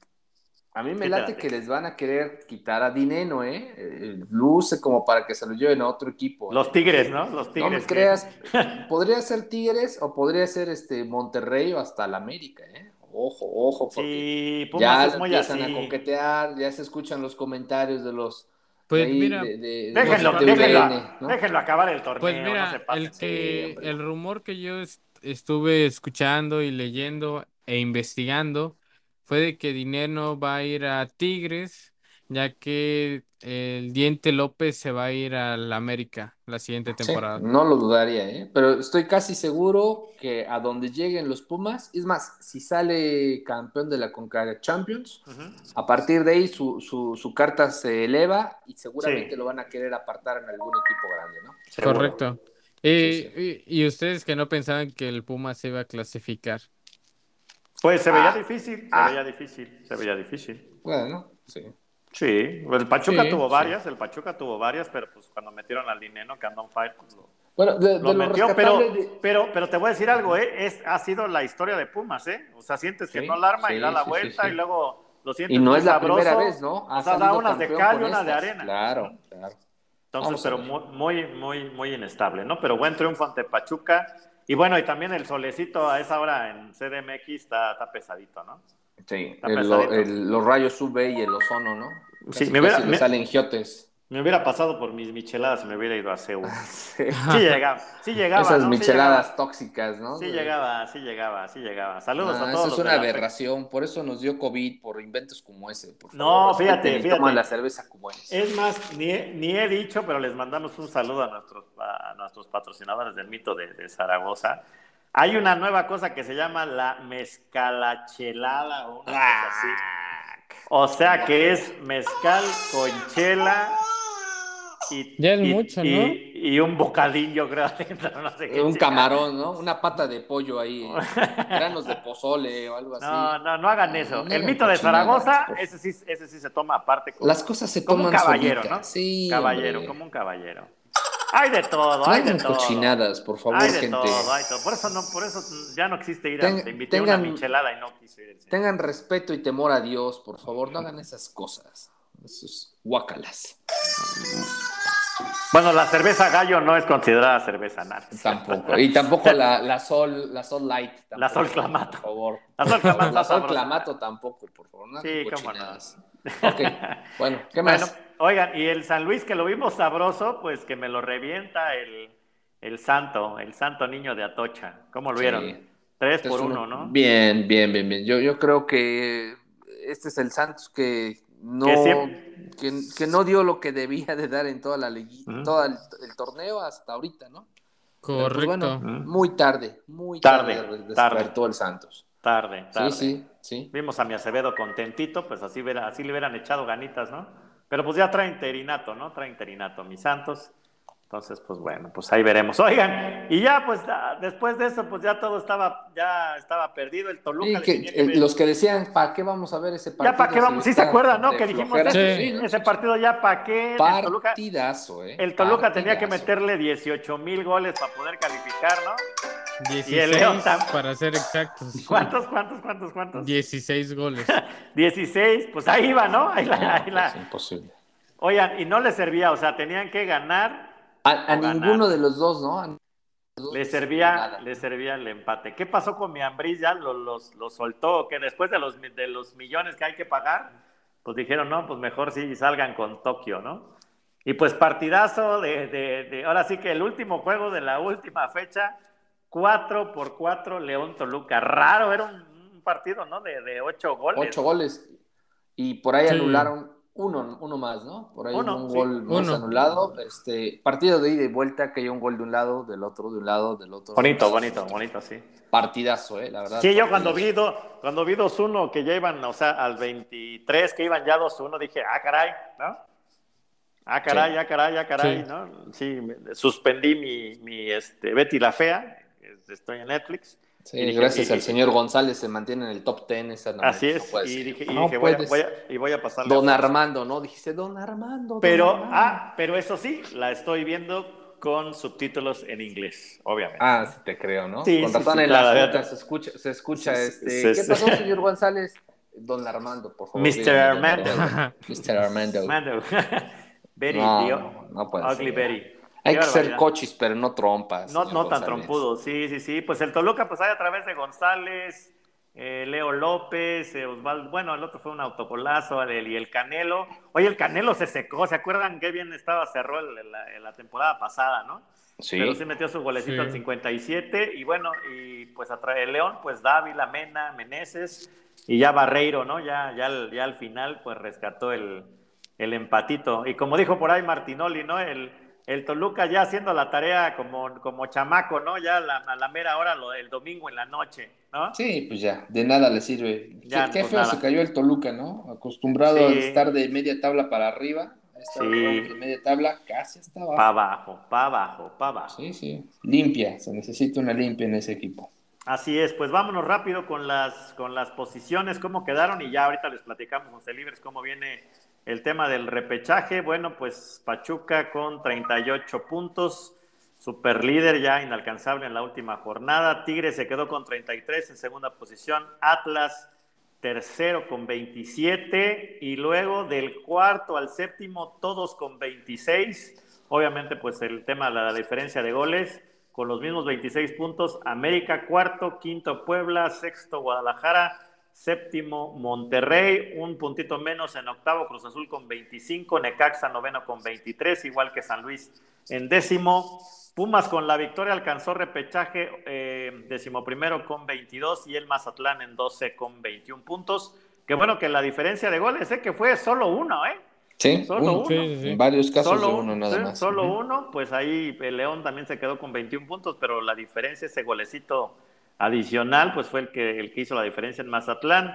a mí me ¿Qué te late late? que les van a querer quitar a Dineno, ¿eh? Eh, Luce como para que se lo lleven a otro equipo, ¿eh? Los Tigres, ¿no? Los No me Tigres. que- creas, podría ser Tigres o podría ser este Monterrey o hasta el América, ¿eh? Ojo, ojo, porque Sí, Pumas ya es lo muy empiezan a así. coquetear, ya se escuchan los comentarios de los de Pues ahí, mira, de, de, de por los Déjenlo, parte, de U D déjenlo, N, ¿no? déjenlo acabar el pues torneo, no se mira, el pasen. Sí, que, hombre. el rumor que yo est- estuve escuchando y leyendo e investigando fue de que Dinero va a ir a Tigres, ya que el Diente López se va a ir al América la siguiente Sí, temporada. no lo dudaría, ¿eh? Pero estoy casi seguro que a donde lleguen los Pumas, es más, si sale campeón de la Conca Champions, Ujú. a partir de ahí su, su, su carta se eleva y seguramente Sí, lo van a querer apartar en algún equipo grande, ¿no? seguro. Correcto. Sí, Y, sí. y, y ustedes que no pensaban que el Puma se iba a clasificar. Pues se veía Ah, difícil, se ah. veía difícil, se veía difícil. Bueno, sí. Sí, el Pachuca Sí, tuvo sí. varias, el Pachuca tuvo varias, pero pues cuando metieron al Dineno, que anda on fire, pues lo, Bueno, de, lo de lo metió, pero, rescatable de... pero, pero te voy a decir algo, ¿eh? Es, ha sido la historia de Pumas, ¿eh? O sea, sientes que Sí, no la arma y sí, da la sí, vuelta sí, sí. y luego lo sientes Y no muy es la sabroso. primera vez, ¿no? Ha O sea, da salido unas de campeón cal y con unas de estas. arena. Claro, claro. Entonces, Vamos a pero ver. muy, muy, muy, muy inestable, ¿no? Pero buen triunfo ante Pachuca. Y bueno, y también el solecito a esa hora en C D M X está, está pesadito, ¿no? Sí, Está el- pesadito. el- los rayos U V y el ozono, ¿no? Sí, Casi, me hubiera- casi le me- salen giotes. Me hubiera pasado por mis micheladas y me hubiera ido a Seúl. Sí. Sí llegaba, sí llegaba, Esas ¿no? Sí micheladas llegaba. tóxicas, ¿no? Sí De- llegaba, sí llegaba, sí llegaba. Saludos No, a eso todos es los de una la F E C. aberración, por eso nos dio COVID, por inventos como ese, por No, favor. fíjate, respeten y fíjate. toman la cerveza como es. Es más, ni he, ni he dicho, pero les mandamos un saludo a nuestros, a nuestros patrocinadores del Mito de, de Zaragoza. Hay una nueva cosa que se llama la mezcalachelada o una cosa así. O sea que es mezcal con chela y, Ya es y, mucho, ¿no? y, y un bocadillo, creo, adentro, no sé qué Un chingada. camarón, ¿no? Una pata de pollo ahí, granos de pozole o algo así. No, no, no hagan No, eso. no El hagan mito de cochinadas, Zaragoza, por ese sí, ese sí se toma aparte Las como, cosas se como un toman caballero, solitas. ¿no? Sí, Caballero, como hombre. un caballero. Hay de todo, No hay de hagan todo. cochinadas, por Hay favor, de gente. todo, hay de todo. Por eso no, por eso ya no existe ir a. Te Ten- invité a una tengan, michelada y no quiso ir el señor. tengan respeto y temor a Dios, por favor. No hagan esas cosas. Esos guácalas. Bueno, la cerveza gallo no es considerada cerveza nada. Tampoco. Y tampoco la, la Sol, la Sol Light. Tampoco, La Sol Clamato. por favor. La Por Sol favor. Clamato La está Sol sabrosa. Clamato tampoco, por favor. No hagan Sí, cómo no. cochinadas. Ok, bueno, ¿qué Bueno, más? oigan, y el San Luis que lo vimos sabroso, pues que me lo revienta el, el santo, el santo niño de Atocha. ¿Cómo lo vieron? Sí. Tres Este es por uno. uno, ¿no? Bien, bien, bien, bien. Yo, yo creo que este es el Santos que Que no, siempre. que, que no dio lo que debía de dar en toda la ligui- Ujú. todo el, el torneo hasta ahorita, ¿no? Pero pues bueno, Correcto. muy tarde, muy Tarde, tarde tarde, despertó el Santos. tarde, Sí, tarde. sí, sí. Vimos a mi Acevedo contentito, pues así, vera- así le hubieran echado ganitas, ¿no? Pero pues ya trae interinato, ¿no? Trae interinato, mi Santos. Entonces, pues bueno, pues ahí veremos. Oigan, y ya pues ah, después de eso, pues ya todo estaba, ya estaba perdido. El Toluca Y le que tenía que eh, ver. los que decían, ¿para qué vamos a ver ese Ya para partido qué si vamos, sí se está acuerdan, ¿no? de Que dijimos flojera? ese, Sí. Sí, ¿no? ese Sí, sí. partido ya para qué. El Toluca, Partidazo, ¿eh? el Toluca tenía que Partidazo. meterle dieciocho mil goles para poder calificar, ¿no? Y el León dieciséis también. para ser exactos. ¿Cuántos, cuántos, cuántos, cuántos? dieciséis goles. dieciséis, pues ahí va, ¿no? Ahí la, No, ahí pues la. imposible. Oigan, y no les servía, o sea, tenían que ganar A, a o ninguno de ganar. los dos, ¿no? A ninguno de los dos Le les sirvió servía, nada. le servía el empate. ¿Qué pasó con mi Ambriz? Ya los, los, los soltó, que después de los, de los millones que hay que pagar, pues dijeron, no, pues mejor sí salgan con Tokio, ¿no? Y pues partidazo de, de, de ahora sí que el último juego de la última fecha, cuatro por cuatro León Toluca. Raro, era un, un partido, ¿no? De, de ocho goles. Ocho goles. Y por ahí Sí. anularon uno, uno más, ¿no? Por ahí hubo Uno, un sí. gol más Uno. anulado. Este, partido de ida y vuelta, que hay un gol de un lado, del otro, de un lado, del otro. Bonito, bonito, bonito, sí. Partidazo, ¿eh? La verdad. Sí, yo partidazo. cuando vi, do, cuando vi dos uno que ya iban, o sea, al veintitrés que iban ya dos uno, dije, ah, caray, ¿no? Ah, caray, Sí. ah, caray, ah, caray, Sí. ¿no? Sí, me- suspendí mi, mi este, Betty la Fea, estoy en Netflix. Sí, y dije, gracias y- al y- señor González se mantiene en el top ten. Esa no, Así no es, puede y ser. dije, y No dije voy, a, puedes. voy, a, y voy a pasarle a Don Fox. Armando, ¿no? Dijiste Don Armando. Don Pero, Armando. ah, pero eso sí, la estoy viendo con subtítulos en inglés, obviamente. Ah, sí te creo, ¿no? Sí, Con sí, razón sí, en claro, las ya notas te- se escucha, se escucha Sí, este. sí, ¿Qué sí. pasó, señor González? Don Armando, por favor. mister dígame, don Armando. mister Armando. Mando. Betty, No, tío. no, no puede Ugly ser. Betty. Hay Qué que ser barbaridad. cochis, pero no trompas. No, señor no tan González. trompudo, sí, sí, sí. Pues el Toluca, pues hay a través de González, eh, Leo López, eh, Osvaldo, bueno, el otro fue un autogolazo, el, y el Canelo. Oye, el Canelo se secó, ¿se acuerdan qué bien estaba, cerró el- la, la temporada pasada, ¿no? Sí. Pero sí metió su golecito Sí. al cincuenta y siete, y bueno, y pues atrae el León, pues Dávila, Mena, Meneses, y ya Barreiro, ¿no? Ya, ya, al- ya al final, pues rescató el, el empatito. Y como dijo por ahí Martinoli, ¿no? El, el Toluca ya haciendo la tarea como, como chamaco, ¿no? Ya a la, a la mera hora, lo, el domingo en la noche, ¿no? Sí, pues ya, de nada le sirve. Ya, qué qué pues feo nada. se cayó el Toluca, ¿no? Acostumbrado Sí. a estar de media tabla para arriba, a estar Sí. digamos, de media tabla casi hasta abajo. Pa' abajo, pa' abajo, pa' abajo. Sí, sí. Limpia, se necesita una limpia en ese equipo. Así es, pues vámonos rápido con las, con las posiciones, cómo quedaron, y ya ahorita les platicamos, José Libres, cómo viene el tema del repechaje. Bueno, pues Pachuca con treinta y ocho puntos, super líder, ya inalcanzable en la última jornada. Tigres se quedó con treinta y tres en segunda posición. Atlas tercero con veintisiete, y luego del cuarto al séptimo todos con veintiséis. Obviamente pues el tema de la diferencia de goles, con los mismos veintiséis puntos. América cuarto, quinto Puebla, sexto Guadalajara, séptimo Monterrey, un puntito menos en octavo Cruz Azul con veinticinco, Necaxa noveno con veintitrés, igual que San Luis en décimo. Pumas con la victoria alcanzó repechaje eh, decimoprimero con veintidós, y el Mazatlán en doce con veintiún puntos. Que bueno que la diferencia de goles, eh, que fue solo uno, ¿eh? Sí, Solo uno. uno. Sí, sí, sí. En varios casos Solo de uno nada sí, más. Solo Ujú. uno, pues ahí el León también se quedó con veintiún puntos, pero la diferencia, ese golecito adicional, pues fue el que, el que hizo la diferencia en Mazatlán.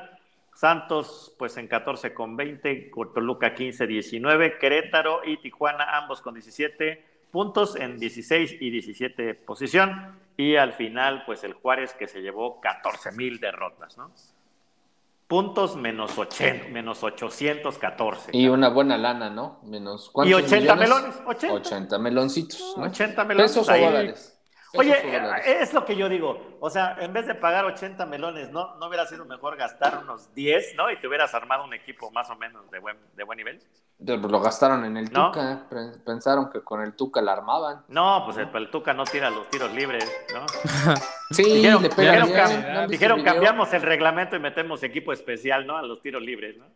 Santos, pues en catorce con veinte, Toluca quince diecinueve, Querétaro y Tijuana, ambos con diecisiete puntos en dieciséis y diecisiete posición, y al final, pues el Juárez que se llevó catorce mil derrotas, ¿no? Puntos menos ochenta, menos ochocientos catorce. Y una buena lana, ¿no? Menos ¿Y ¿cuántos ochenta millones? melones? ochenta. ochenta meloncitos, ¿no? ochenta melones. Pesos o Ahí. dólares. Oye, Pesos o dólares. es lo que yo digo. O sea, en vez de pagar ochenta melones, ¿no, no hubiera sido mejor gastar unos diez, ¿no? Y te hubieras armado un equipo más o menos de buen, de buen nivel. Lo gastaron en el ¿No? Tuca. Pensaron que con el Tuca la armaban. No, pues el, el Tuca no tira los tiros libres, ¿no? Sí, dijeron, le pegan dijeron, bien. cam- ¿No han visto dijeron el video? cambiamos el reglamento y metemos equipo especial, ¿no? A los tiros libres, ¿no?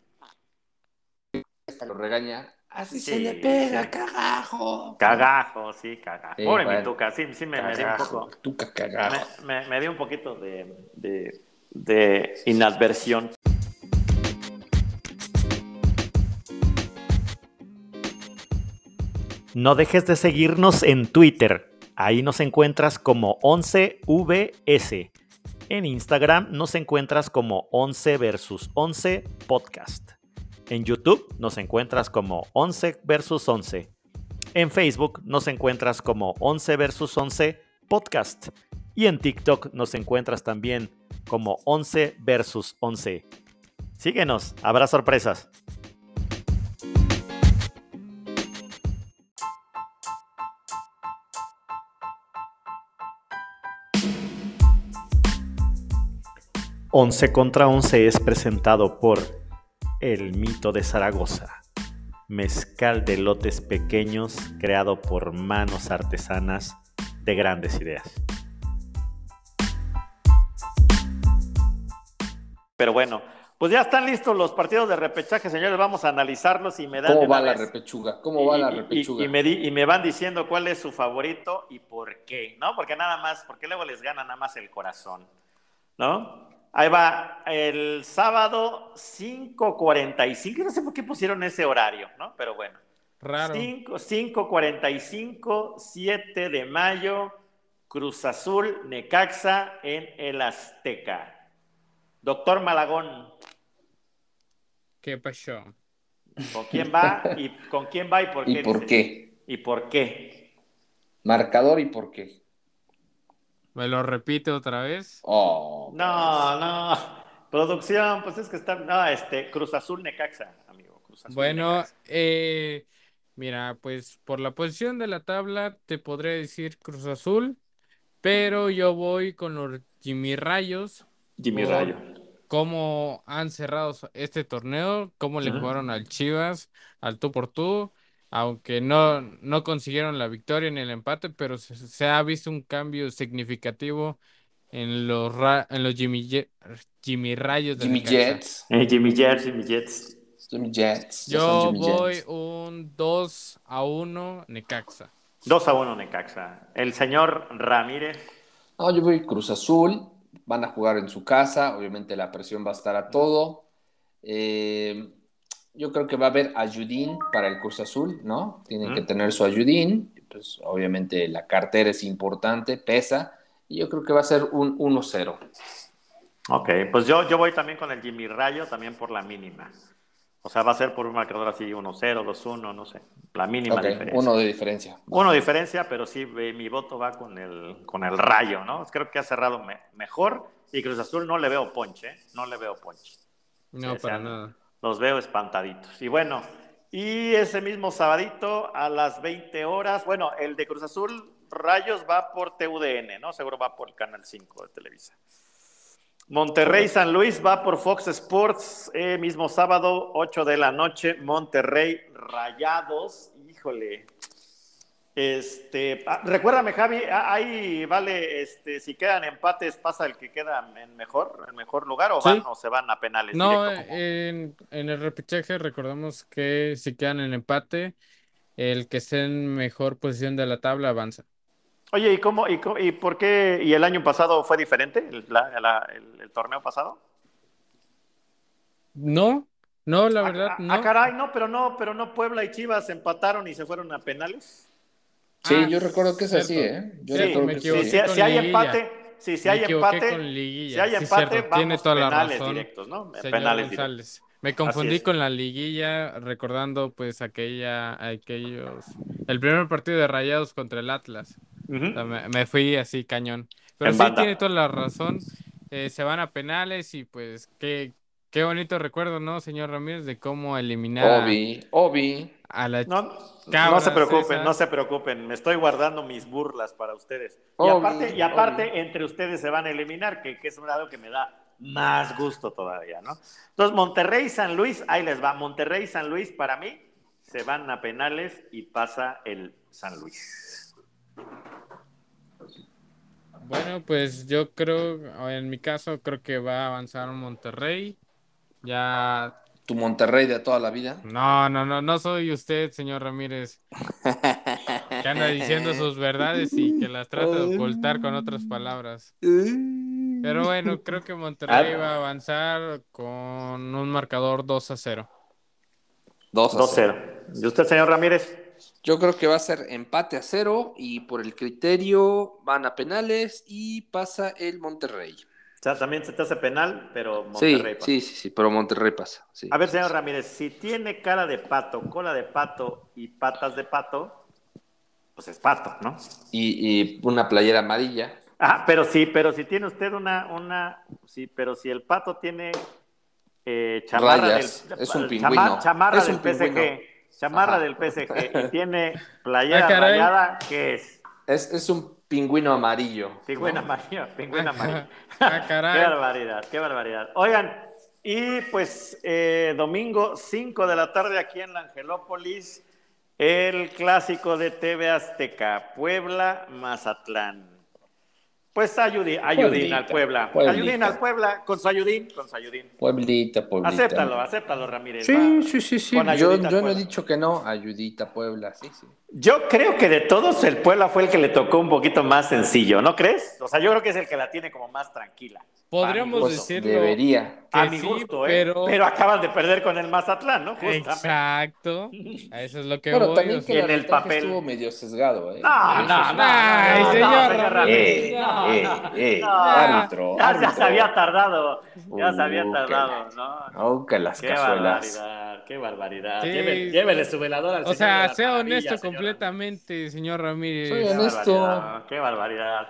Lo regaña. Así Sí, se le pega, sí. cagajo. Cagajo, sí, cagajo. Sí, Pobre bueno. mi Tuca, sí, sí me, me dio un Cagajo, poco. Tuca cagajo. Me, me, me dio un poquito de, de, de inadversión. No dejes de seguirnos en Twitter. Ahí nos encuentras como once V S. En Instagram nos encuentras como once versus once podcast. En YouTube nos encuentras como once versus once. En Facebook nos encuentras como once versus once podcast. Y en TikTok nos encuentras también como once versus once. Síguenos, habrá sorpresas. once contra once es presentado por El Mito de Zaragoza, mezcal de lotes pequeños creado por manos artesanas de grandes ideas. Pero bueno, pues ya están listos los partidos de repechaje, señores, vamos a analizarlos y me dan... ¿Cómo va la la repechuga? ¿Cómo va la repechuga? Y, y, y, me di, y me van diciendo cuál es su favorito y por qué, ¿no? Porque nada más, porque luego les gana nada más el corazón, ¿no? Ahí va, el sábado cinco cuarenta y cinco, no sé por qué pusieron ese horario, ¿no? Pero bueno. Raro. cinco cuarenta y cinco, siete de mayo, Cruz Azul, Necaxa en el Azteca. Doctor Malagón. ¿Qué pasó? ¿Con quién va? ¿Y con quién va y por qué? ¿Y por dice? qué? ¿Y por qué? Marcador y por qué. ¿Me lo repite otra vez? Oh, no, no. Producción, pues es que está. No, este, Cruz Azul Necaxa, amigo. Cruz Azul Bueno, Necaxa. eh, mira, pues por la posición de la tabla te podré decir Cruz Azul, pero yo voy con los Jimmy Rayos. Jimmy por Rayo. Cómo han cerrado este torneo, cómo le Ujú. jugaron al Chivas, al tú por tú, aunque no, no consiguieron la victoria ni el empate, pero se, se ha visto un cambio significativo en los, ra- en los Jimmy, Ye- Jimmy Rayos de Jimmy Necaxa. Jets. Eh, Jimmy Jets, Jimmy Jets. Jimmy Jets. Ya son Yo Jimmy voy Jets. un dos a uno Necaxa. dos a uno Necaxa. El señor Ramírez. No, yo voy Cruz Azul. Van a jugar en su casa. Obviamente la presión va a estar a todo. Eh, yo creo que va a haber ayudín para el Cruz Azul, ¿no? Tienen ¿Mm? que tener su ayudín. Pues obviamente la cartera es importante, pesa. Y yo creo que va a ser un uno cero. Ok, pues yo, yo voy también con el Jimmy Rayo, también por la mínima. O sea, va a ser por un marcador así uno cero, dos uno, no sé. La mínima Ok, diferencia. uno de diferencia. Uno de diferencia, pero sí, eh, mi voto va con el, con el Rayo, ¿no? Creo que ha cerrado me- mejor y Cruz Azul no le veo ponche, ¿eh? No le veo ponche. No, O sea, para nada. Los veo espantaditos. Y bueno, y ese mismo sabadito a las veinte horas, bueno, el de Cruz Azul Rayos va por T U D N, ¿no? Seguro va por el Canal cinco de Televisa. Monterrey San Luis va por Fox Sports, eh, mismo sábado, ocho de la noche, Monterrey Rayados, híjole. Este, ah, recuérdame, Javi, ah, ahí vale, este, si quedan empates, pasa el que queda en mejor, en mejor lugar, o Sí. van o se van a penales No, directo, como- en, en el repechaje recordamos que si quedan en empate, el que esté en mejor posición de la tabla avanza. Oye, ¿y cómo, y, cómo- y por qué, y el año pasado fue diferente, el, la- la- el- el torneo pasado? No, no, la Ah, verdad, ah, no. ah, caray, no, pero no, pero no Puebla y Chivas empataron y se fueron a penales. Sí, Ah, yo recuerdo que es así, cierto. ¿eh? Yo Sí, recuerdo me que sí, es equivoqué así. si, con si hay liguilla. empate, sí, si Me hay equivoqué empate, con si liguilla. hay Sí, empate, cierto. Tiene vamos toda la penales razón, directos, ¿no? señor Penales directos. González. Me Así confundí es. con la liguilla, recordando pues aquella, aquellos, el primer partido de Rayados contra el Atlas. O sea, Ujú. me, me fui así cañón. Pero En sí, banda. tiene toda la razón. Eh, se van a penales y pues qué, qué bonito recuerdo, ¿no, señor Ramírez, de cómo eliminar a, Obi, Obi. a las No, no se cabras preocupen, no se esas? preocupen. Me estoy guardando mis burlas para ustedes. Y aparte, y Obi, Obi. aparte, entre ustedes se van a eliminar, que, que es un lado que me da más gusto todavía, ¿no? Entonces, Monterrey y San Luis, ahí les va. Monterrey y San Luis, para mí, se van a penales y pasa el San Luis. Bueno, pues yo creo, en mi caso, creo que va a avanzar Monterrey. Ya, Tu Monterrey de toda la vida. no, no, no, no soy usted, señor Ramírez, que anda diciendo sus verdades y que las trata de ocultar con otras palabras. Pero bueno, creo que Monterrey va a Ah, avanzar con un marcador dos a cero. dos a dos cero. cero. ¿Y usted, señor Ramírez? Yo creo que va a ser empate a cero y por el criterio van a penales y pasa el Monterrey. O sea, también se te hace penal, pero Monterrey Sí, pasa. sí, sí, sí, pero Monterrey pasa. Sí, A ver, sí, señor sí. Ramírez, si tiene cara de pato, cola de pato y patas de pato, pues es pato, ¿no? Y, y una playera amarilla. Ah, pero sí, pero si tiene usted una, una, sí, pero si el pato tiene eh, chamarra del, Rayas. Es un chama- pingüino. chamarra Es del un pingüino. P S G, chamarra Ajá. del P S G y tiene Ah, playera caray. rayada, ¿qué es? Es, es un pingüino amarillo, Pingüino ¿no? amarillo, pingüino amarillo. Ah, ah, Qué caray. barbaridad, qué barbaridad. Oigan, y pues eh, domingo cinco de la tarde aquí en la Angelópolis, el clásico de T V Azteca, Puebla, Mazatlán. Pues ayudín, ayudín al Pueblita, Puebla, ayudín al Pueblita. Puebla, con su ayudín, con su ayudín. Pueblita, Pueblita. Acéptalo, acéptalo, Ramírez, Sí, va sí, sí, sí. con Yo, ayudita al yo no he Puebla. dicho que no. Ayudita, Puebla, sí, sí. Yo creo que de todos el Puebla fue el que le tocó un poquito más sencillo, ¿no crees? O sea, yo creo que es el que la tiene como más tranquila. A mi Podríamos gusto. Pues decirlo debería. A que mi sí, gusto, ¿eh? pero Pero acaban de perder con el Mazatlán, ¿no? Justamente. exacto. A eso es lo que Bueno, voy. O también que el En el arbitraje estuvo papel. medio sesgado, ¿eh? No, Eso no, sí. no, Ay, no, no, señor no, señor Ramírez, Ramírez. Eh, No, no. no, eh, eh, no. árbitro, Ya, ya se árbitro. había tardado. Ya se había Uh, que tardado, la- ¿no? oh, que las Qué cazuelas. barbaridad, qué barbaridad. Llévele, Sí, llévele su velador al o señor de sea, las sea honesto maravillas, señor Ramírez. completamente, señor Soy Qué Ramírez. honesto. barbaridad, qué barbaridad.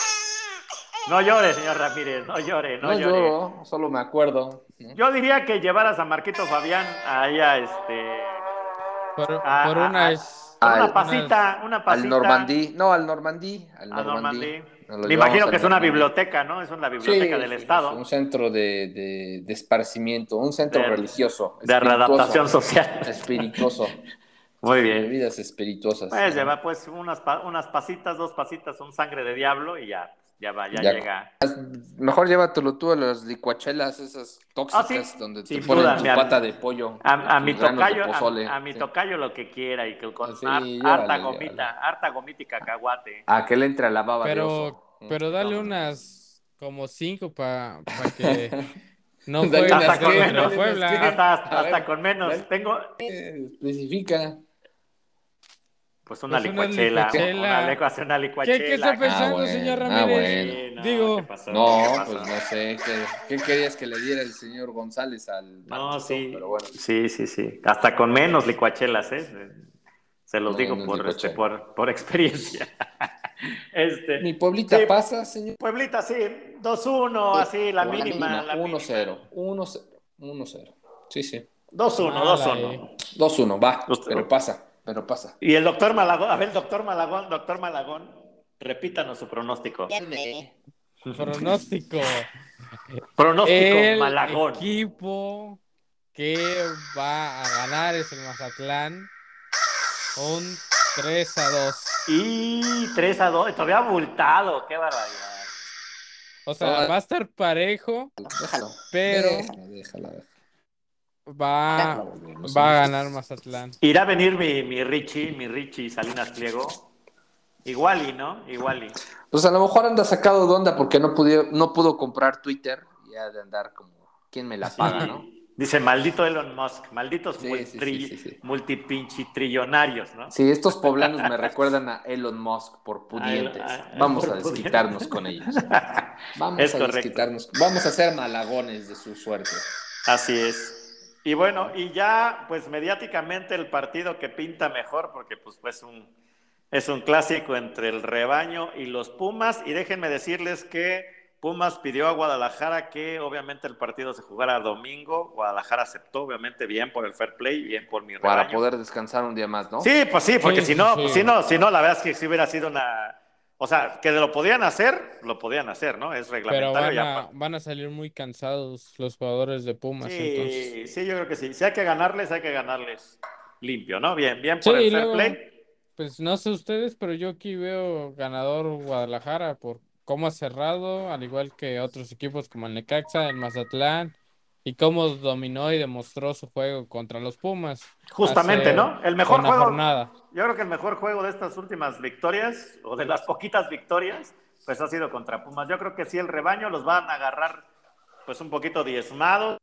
No llore, señor Ramírez, no llore, no No llore. lloro, solo me acuerdo, ¿no? Yo diría que llevaras a Marquito Fabián ahí a este. Por, A, por a- a- unas, por una Al, unas, pasita, una al pasita Normandí, no, al Normandí, al a Normandí. Normandí. Nos lo Me llevamos imagino que al es una Normandí. biblioteca, ¿no? Es una biblioteca Sí, del sí, sí, sí, un Estado centro de, de, de esparcimiento, un centro de, religioso, de readaptación espirituoso, social. espirituoso, Muy de bien. bebidas espirituosas, Pues ¿no? lleva pues unas, pa- unas pasitas, dos pasitas, un sangre de diablo y ya, ya va, ya Ya, llega. mejor llévatelo tú a las licuachelas esas Ah, sí, tóxicas donde te sin ponen duda. tu mi- pata de pollo A, y a mi tus granos de tocayo, pozole. a, a mi Sí, tocayo lo que quiera y que con har- sí, harta llévale, gomita, llévale. harta gomita y cacahuate. A que le entre a la baba de pero, oso. ¿No? pero dale No. unas como cinco para que no Dale jueguen unas Hasta así con qué, contra el menos, dale unas qué. Puebla. hasta, A hasta ver, con menos. dale, Tengo especifica. pues una Pues una licuachela, una licuachela. lecua, una ¿Qué, qué está licuachela. Ah, pensando, señor bueno, ah, Ramírez? bueno. Sí, no, ¿qué Digo, pasó? ¿Qué No, pasó? pues no sé, ¿qué, qué querías que le diera el señor González al No, Marquito? sí, Pero bueno, sí, sí, sí. Hasta con menos licuachelas, ¿eh? Se los digo menos por, este, licuachela. por, por experiencia. Este, Mi Pueblita sí, pasa, señor. Pueblita, sí, dos uno, así, la Por la mínima, mínima, la uno mínima. cero, uno cero, uno cero. Sí, sí. dos uno, mal dos ahí. uno. dos uno, va, Usted- pero pasa, pero pasa. Y el doctor Malagón, a ver, doctor Malagón, doctor Malagón, repítanos su pronóstico. Pronóstico. Pronóstico El Malagón. equipo que va a ganar es el Mazatlán. Un tres a dos. Y tres a dos, todavía abultado, qué barbaridad. O sea, Toda- va a estar parejo, Déjalo, pero déjalo, déjalo. va, Déjalo volver, no sé. va a ganar Mazatlán. Irá a venir mi, mi Richie, mi Richie Salinas Pliego. Igual y, ¿no? Igual y. Pues a lo mejor anda sacado de onda porque no pudo, no pudo comprar Twitter y ha de andar como, ¿quién me la paga, Sí. no? Dice, maldito Elon Musk, malditos Sí, sí, multri- sí, sí, sí. multipinchitrillonarios, ¿no? Sí, estos poblanos me recuerdan a Elon Musk por A él- pudientes. a- Vamos a por desquitarnos pudiente. con ellos. Vamos Es a correcto. desquitarnos. Vamos a ser malagones de su suerte. Así es. Y bueno, y ya, pues mediáticamente el partido que pinta mejor, porque pues, pues un, es un clásico entre el rebaño y los Pumas, y déjenme decirles que Pumas pidió a Guadalajara que obviamente el partido se jugara domingo. Guadalajara aceptó, obviamente, bien por el fair play, bien por mi Para rebaño. poder descansar un día más, ¿no? Sí, pues sí, porque Sí, si sí, no, sí. si no, si no, la verdad es que si hubiera sido una, o sea, que lo podían hacer, lo podían hacer, ¿no? Es Pero reglamentario van ya. a, van a salir muy cansados los jugadores de Pumas, entonces. Sí, sí, yo creo que sí. Si hay que ganarles, hay que ganarles limpio, ¿no? Bien, bien Sí, por el y fair luego, play. pues no sé ustedes, pero yo aquí veo ganador Guadalajara por cómo ha cerrado, al igual que otros equipos como el Necaxa, el Mazatlán, y cómo dominó y demostró su juego contra los Pumas Justamente, hace ¿no? El mejor una juego, jornada. yo creo que el mejor juego de estas últimas victorias, o de las poquitas victorias, pues ha sido contra Pumas. Yo creo que sí, el rebaño los van a agarrar, pues un poquito diezmados.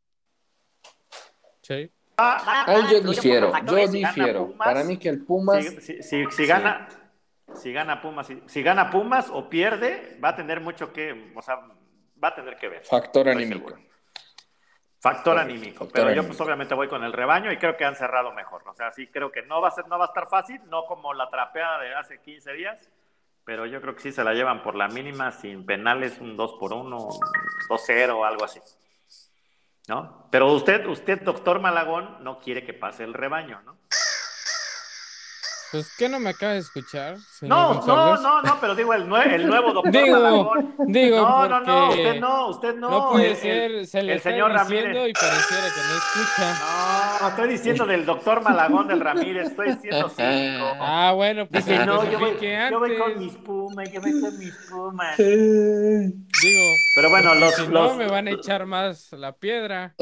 Sí. Va, Ahí va, yo influye por los difiero, yo factores. Si gana difiero. Para Pumas, mí que el si, Pumas, si, si, si sí, gana, si gana Pumas, si, si gana Pumas o pierde, va a tener mucho que, o sea, va a tener que ver. factor Estoy anímico. seguro. Factor Correcto, anímico, factor pero yo anímico. pues obviamente voy con el rebaño y creo que han cerrado mejor. O sea, sí creo que no va a ser, no va a estar fácil, no como la trapeada de hace quince días, pero yo creo que sí se la llevan por la mínima, sin penales, un dos por uno, dos cero o algo así. ¿No? Pero usted, usted, doctor Malagón, no quiere que pase el rebaño, ¿no? Pues, ¿qué no me acaba de escuchar, señor No, no, González? no, no, pero digo el, nue el nuevo doctor Digo, Malagón. digo, No, no, no, usted porque no, usted no no, el, puede el, ser, se le el está señor diciendo Ramírez. y pareciera que no escucha. No, estoy diciendo del doctor Malagón del Ramírez, estoy siendo cínico. Ah, bueno, pues Dice, no, yo voy, especifique yo voy con antes. mis Pumas, yo voy con mis Pumas. Digo, Pero bueno, porque los, si no los... me van a echar más la piedra.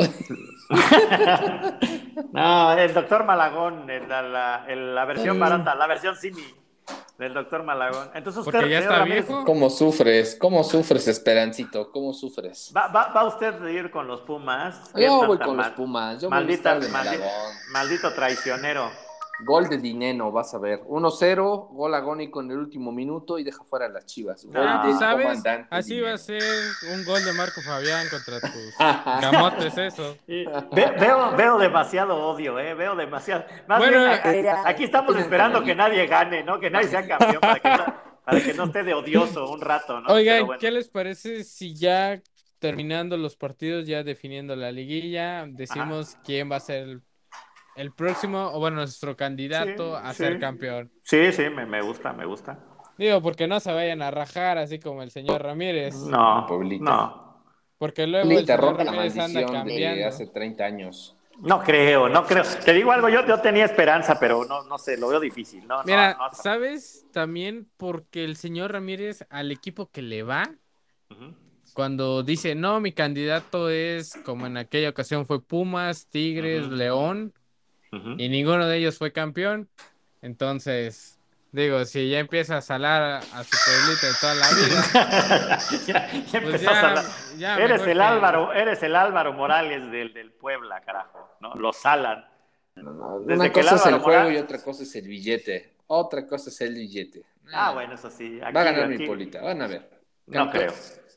No, el doctor Malagón, el- la, la, el- la versión barata, la versión Simi del doctor Malagón. Entonces Porque usted, ya señor está Ramírez, viejo. ¿Cómo sufres? ¿Cómo sufres, Esperancito? ¿Cómo sufres? ¿va, va, va usted a ir con los Pumas? ¿Qué Yo voy tanta con los mal, Pumas, yo voy a maldita, estar de maldito, Malagón. maldito traicionero? Gol de Dineno, vas a ver. uno cero, gol agónico en el último minuto y deja fuera a las Chivas. Gol Ah, pues del No. sabes, comandante así va a Dineno. ser un gol de Marco Fabián contra tus camotes, eso. Y ve, veo, veo demasiado odio, ¿eh? Veo demasiado. Más Bueno, bien, eh, a- aquí estamos Opinan esperando como que yo. nadie gane, ¿no? Que nadie sea campeón para que no, para que no esté de odioso un rato, ¿no? Pero oigan, bueno. ¿qué les parece si ya terminando los partidos, ya definiendo la liguilla, Ajá. decimos quién va a ser el, el próximo, o bueno, nuestro Sí, candidato a sí. ser campeón? Sí, sí, me, me gusta, me gusta. Digo, porque no se vayan a rajar así como el señor Ramírez, El No, Pueblita. no. porque luego el Pueblita, señor rompe la Ramírez anda maldición de cambiando. hace treinta años. No creo, no creo. Te digo algo, yo, yo tenía esperanza, pero no, no sé, lo veo difícil. No, no, Mira, no. ¿sabes? También porque el señor Ramírez al equipo que le va, Ujú. cuando dice, no, mi candidato es, como en aquella ocasión fue Pumas, Tigres, Ujú. León, Ujú. y ninguno de ellos fue campeón. Entonces, digo, si ya empieza a salar a, a su pueblito de toda la vida, ya, ya pues empezó a ya, salar. ya Eres mejor el que... Álvaro, eres el Álvaro Morales del, del Puebla, carajo, ¿no? Lo salan. No, no, Desde una que el cosa es el Álvaro juego Morales. y otra cosa es el billete. Otra cosa es el billete. Ah, Ah, bueno, eso sí. Aquí, va a ganar mi aquí, Pueblita, van a ver. no Campeón. creo.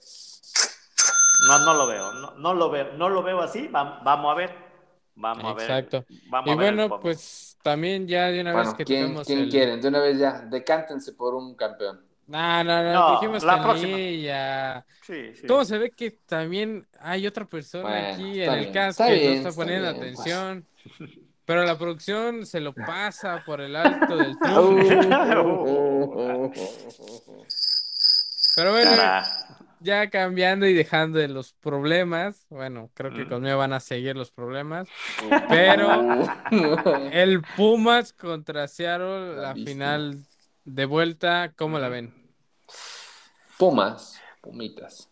No, no lo veo. No, no lo veo. No lo veo así. Va- vamos a ver. Vamos a ver. Exacto. Vamos Y a ver el bueno, pomo. pues también ya de una vez Bueno, que ¿quién, toquemos quién el... quieren? De una vez ya, decántense por un campeón. No, no, no, No, dijimos que la en próxima. liguilla. Sí, sí. ¿Cómo se ve que también hay otra persona Bueno, aquí en está el bien, cast está que no bien, está está poniendo bien. atención? Pero la producción se lo pasa por el alto del Uh, triunfo. uh, uh, uh, uh. Pero bueno, Cara. ya cambiando y dejando de los problemas, bueno, creo que ¿Mm? conmigo van a seguir los problemas. Pero Uh. el Pumas contra Seattle, La la viste. final de vuelta, ¿cómo la ven? Pumas, Pumitas.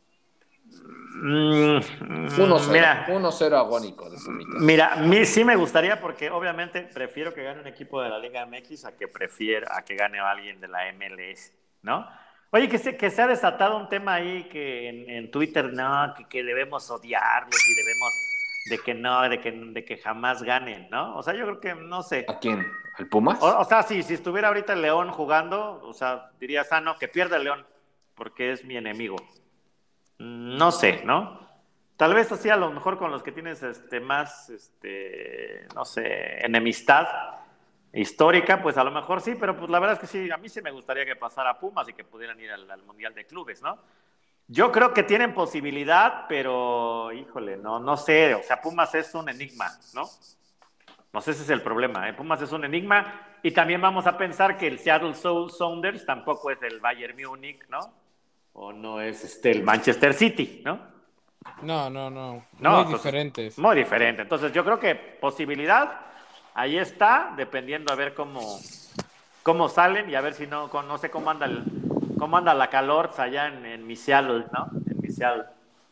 Mm, uno mm, cero. mira, uno cero agónico de Pumitas. mira, a mí sí me gustaría porque obviamente prefiero que gane un equipo de la Liga M X a que prefiera a que gane a alguien de la M L S, ¿no? Oye, que se, que se ha desatado un tema ahí que en, en Twitter, no, que, que debemos odiarlos y debemos de que no, de que, de que jamás ganen, ¿no? O sea, yo creo que, no sé. ¿A quién? ¿Al Pumas? O, o sea, sí, si estuviera ahorita el León jugando, o sea, dirías, ah, no, que pierda el León, porque es mi enemigo. No sé, ¿no? Tal vez así a lo mejor con los que tienes este, más, este, no sé, enemistad histórica, pues a lo mejor sí, pero pues la verdad es que sí, a mí sí me gustaría que pasara Pumas y que pudieran ir al, al Mundial de Clubes, ¿no? Yo creo que tienen posibilidad, pero híjole, no, no sé, o sea, Pumas es un enigma, ¿no? No sé, ese es el problema, ¿eh? Pumas es un enigma y también vamos a pensar que el Seattle Sounders tampoco es el Bayern Múnich, ¿no? O no es este, el Manchester City, ¿no? No, no, no. No, Muy entonces, diferentes. muy diferente. Entonces yo creo que posibilidad, ahí está, dependiendo a ver cómo, cómo salen y a ver si no, no sé cómo anda el, cómo anda la calor allá en, en mi Seattle, ¿no? En mi Seattle.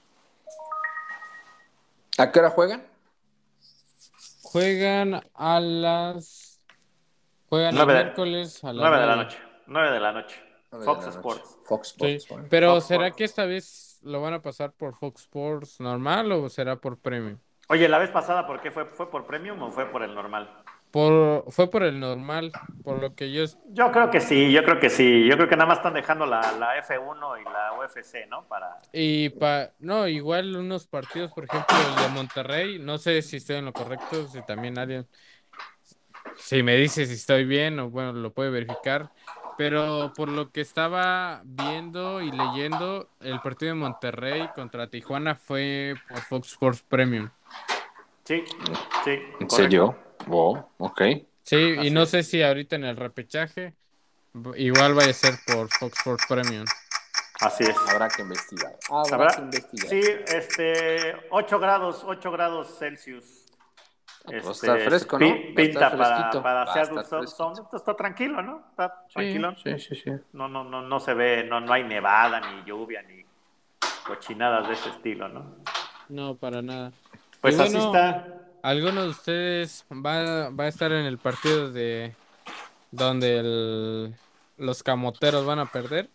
¿A qué hora juegan? Juegan a las... Juegan el Nueve de, miércoles a las nueve de la nueve. noche. Nueve de la noche. nueve de Fox la noche. Sports. Fox Sí, Sports. Bueno. pero Fox ¿será Sports. que esta vez lo van a pasar por Fox Sports normal o será por Premium? Oye, la vez pasada, ¿por qué fue? ¿Fue por Premium o fue por el normal? Por, fue por el normal, por lo que yo... Yo creo que sí, yo creo que sí. Yo creo que nada más están dejando la, la F uno y la U F C, ¿no? Para... Y pa, no, igual unos partidos, por ejemplo, el de Monterrey, no sé si estoy en lo correcto, si también alguien, si me dice si estoy bien o bueno, lo puede verificar, pero por lo que estaba viendo y leyendo, el partido de Monterrey contra Tijuana fue por Fox Sports Premium. Sí, sí, ¿En correcto. serio? Oh, ok. Sí, y Así no es. sé si ahorita en el repechaje igual vaya a ser por Fox Sports Premium. Así es. Habrá que investigar. Habrá ¿Habrá? que investigar. Sí, este, ocho grados, ocho grados Celsius. Ah, pues va a Este, estar fresco, ¿no? pi- Va a pinta estar para, fresquito. para Va a Seattle estar Sound. fresquito. Esto está tranquilo, ¿no? Está Sí, tranquilo. sí, sí, sí. No, no, no, no se ve, no, no hay nevada, ni lluvia, ni cochinadas de ese estilo, ¿no? No, para nada. Y Pues así bueno, está. ¿alguno de ustedes va, va a estar en el partido de donde el- los camoteros van a perder?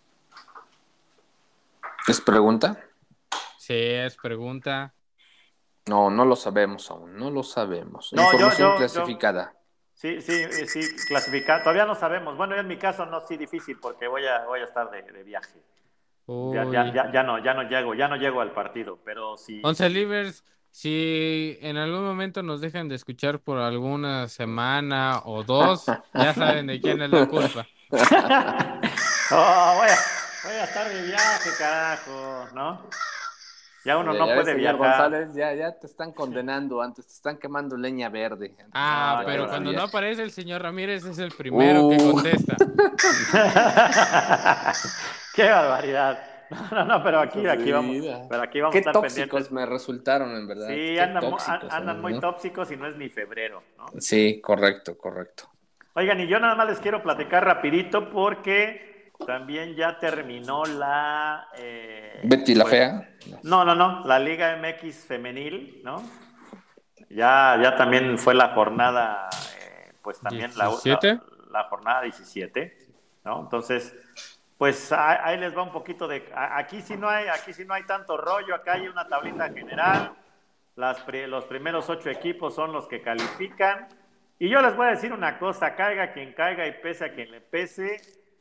¿Es pregunta? Sí, es pregunta. No, no lo sabemos aún. No lo sabemos. No, yo, Información yo, yo, clasificada. sí, sí, eh, sí, clasificar. Todavía no sabemos. Bueno, en mi caso no, sí, difícil, porque voy a, voy a estar de, de viaje. Ya, ya, Uy. ya, ya no, ya no llego, ya no llego al partido, pero sí, Once sí. Livers, si en algún momento nos dejan de escuchar por alguna semana o dos, ya saben de quién es la culpa. Oh, voy a, voy a estar de viaje, carajo, ¿no? Ya uno Ya, no ya ves, puede señor viajar. González, ya, ya te están condenando antes, te están quemando leña verde antes de que Ah, No, te qué pero vayas de cuando no viaje. aparece el señor Ramírez es el primero que Uh, contesta. Qué barbaridad. No, no, no, pero aquí, hijos de aquí vamos, vida. pero aquí vamos a Qué estar pendientes. tóxicos me resultaron, en verdad. Sí, Qué andan, mu- an- tóxicos, andan muy ¿no? tóxicos y no es ni febrero, ¿no? Sí, correcto, correcto. Oigan, y yo nada más les quiero platicar rapidito porque también ya terminó la... eh, Betty la pues, fea. no, no, no, la Liga M X femenil, ¿no? Ya, ya también fue la jornada, eh, pues también la, la, ¿diecisiete? la jornada diecisiete, ¿no? Entonces, pues ahí, ahí les va un poquito de... a- Aquí sí no hay, aquí sí no hay tanto rollo, acá hay una tablita general, las, pri- los primeros ocho equipos son los que califican, y yo les voy a decir una cosa, caiga quien caiga y pese a quien le pese,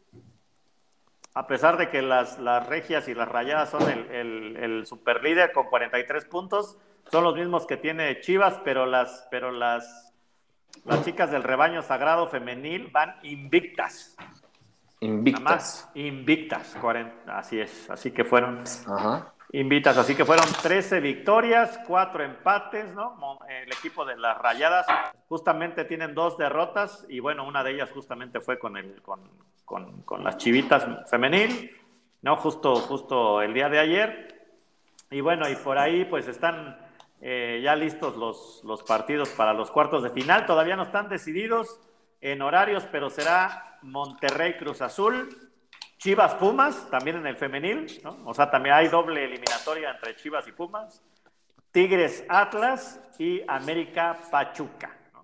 a pesar de que las, las regias y las rayadas son el, el, el superlíder con cuarenta y tres puntos, son los mismos que tiene Chivas, pero las, pero las, las chicas del rebaño sagrado femenil van invictas. Invictas. Nada más invictas. cuarenta, así es, así que fueron Ajá. invictas, así que fueron trece victorias, cuatro empates, ¿no? El equipo de las rayadas justamente tienen dos derrotas y bueno, una de ellas justamente fue con, el, con, con, con las chivitas femenil, ¿no? Justo, justo el día de ayer. Y bueno, y por ahí pues están eh, ya listos los, los partidos para los cuartos de final. Todavía no están decididos en horarios, pero será Monterrey Cruz Azul, Chivas Pumas, también en el femenil, ¿no? O sea, también hay doble eliminatoria entre Chivas y Pumas. Tigres Atlas y América Pachuca, ¿no?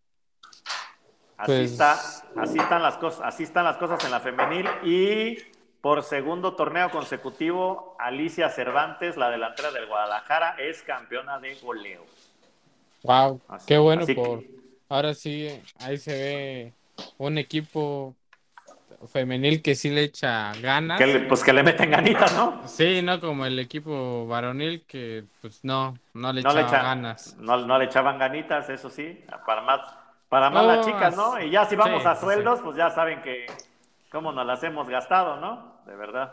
Así Pues está, así están las cosas, así están las cosas en la femenil y por segundo torneo consecutivo, Alicia Cervantes, la delantera del Guadalajara, es campeona de goleo. Wow, Así, qué bueno así por... que, Ahora sí, ahí se ve un equipo femenil que sí le echa que ganas. le, pues que le meten ganitas, ¿no? Sí, no como el equipo varonil que pues no, no le No le, echaba echa, ganas. no, no le echaban ganitas, eso sí, para más, para más las Oh, chicas, ¿no? as- Y ya si vamos sí, a sí, sí. sueldos, pues ya saben que cómo nos las hemos gastado, ¿no? De verdad.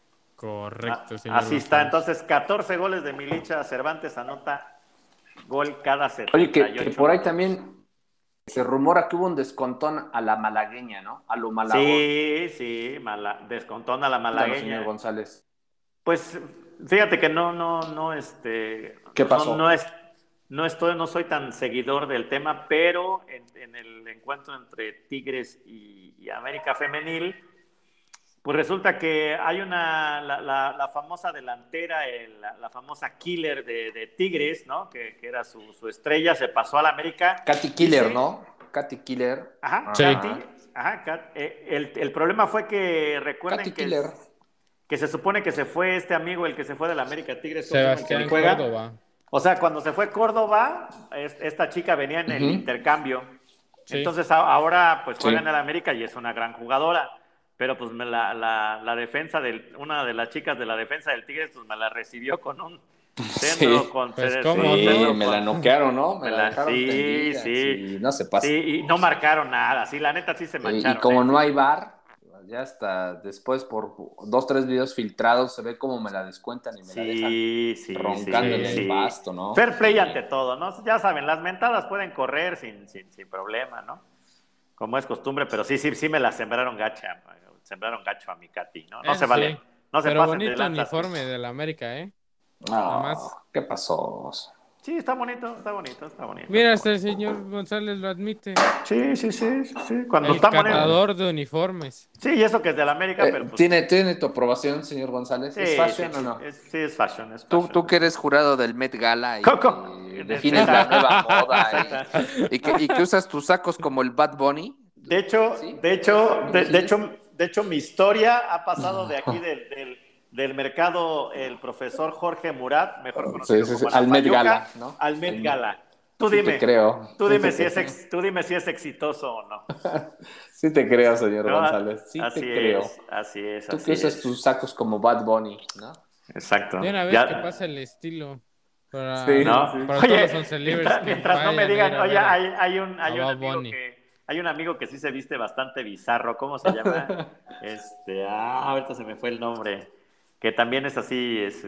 Correcto, Ah, señor así está, González. entonces catorce goles de Milicha Cervantes, anota gol cada Oye, setenta que, y que ocho por ahí minutos. también se rumora que hubo un descontón a la malagueña, ¿no? A lo Malagón. Sí, sí, mala, descontona la Cuéntanos, señor malagueña. González. Pues fíjate que no, no, no, este, ¿Qué no, no pasó? es, no estoy, no soy tan seguidor del tema, pero en, en el encuentro entre Tigres y, y América Femenil, pues resulta que hay una, la, la, la famosa delantera, el, la, la, famosa killer de, de Tigres, ¿no? Que, que era su, su, estrella, se pasó a la América. Katy Y Killer, se, ¿no? Katy Killer. ajá, Sí. Katy, Ajá. ajá, Kat, eh, el, el problema fue que recuerden Katy que Killer. es, que se supone que se fue este amigo, el que se fue de la América Tigres, ¿cómo se llama el que ni Sebastián juega? Córdoba. O sea, cuando se fue Córdoba, esta chica venía en el Uh-huh. intercambio. Sí. Entonces ahora pues juega Sí. en el América y es una gran jugadora. Pero pues me la, la, la defensa, de una de las chicas de la defensa del Tigres, pues me la recibió con un centro, Sí. con, Pues sí, cómo Sí, no. me la con, noquearon, ¿no? Me me la la, dejaron sí, tendida. sí, Sí, no se sí, pasa. y no marcaron nada, sí, la neta sí se Y, y mancharon, como ¿eh? no hay bar, ya hasta después por dos, tres videos filtrados se ve cómo me la descuentan y me la dejan Sí, sí, roncando en sí, el Sí. pasto, ¿no? Fair play Sí. ante todo, ¿no? Ya saben, las mentadas pueden correr sin, sin, sin problema, ¿no? Como es costumbre, pero sí, sí, sí me la sembraron gacha, sembraron gacho a mi Katy, ¿no? No se Eso vale, sí. no se Pero pasen de bonito lanzas. Que... uniforme de la América, ¿eh? Nada más. Oh, ¿qué pasó? Sí, está bonito, está bonito, está bonito. Mira, Está hasta el bonito. señor González lo admite. Sí, sí, sí, sí, sí. Cuando El está bonito. catador de uniformes. Sí, y eso que es de la América, pero Eh, pues. ¿tiene, ¿Tiene tu aprobación, señor González? ¿Es Sí, sí, fashion o no? es, sí, es fashion, es Tú, fashion. tú que eres jurado del Met Gala y Coco. que defines la nueva moda y, y que, y que usas tus sacos como el Bad Bunny. De hecho, ¿Sí? de hecho, de, de ¿Sí? hecho, de hecho, mi historia ha pasado de aquí del, del, del mercado el profesor Jorge Murat, mejor conocido Sí, sí, sí. como la Al Met Fayuca, Gala, ¿no? al Met El- Gala. Tú Sí dime, te creo. tú Sí dime te si es creo. ex, tú dime si es exitoso o no. Sí te creo, señor ¿No? González. Sí Así te creo. es, así es, Tú que así usas es. tus sacos como Bad Bunny, ¿no? Exacto. De una vez que pasa Ya, el estilo. Para, Sí, ¿no? sí. para todos los once Oye, libres mientras, que mientras no me vayan a ir digan, a oye, ver a, hay, hay un, a hay un Bad amigo Bunny. que, hay un amigo que sí se viste bastante bizarro, ¿cómo se llama? Este, ah, ahorita se me fue el nombre, que también es así, es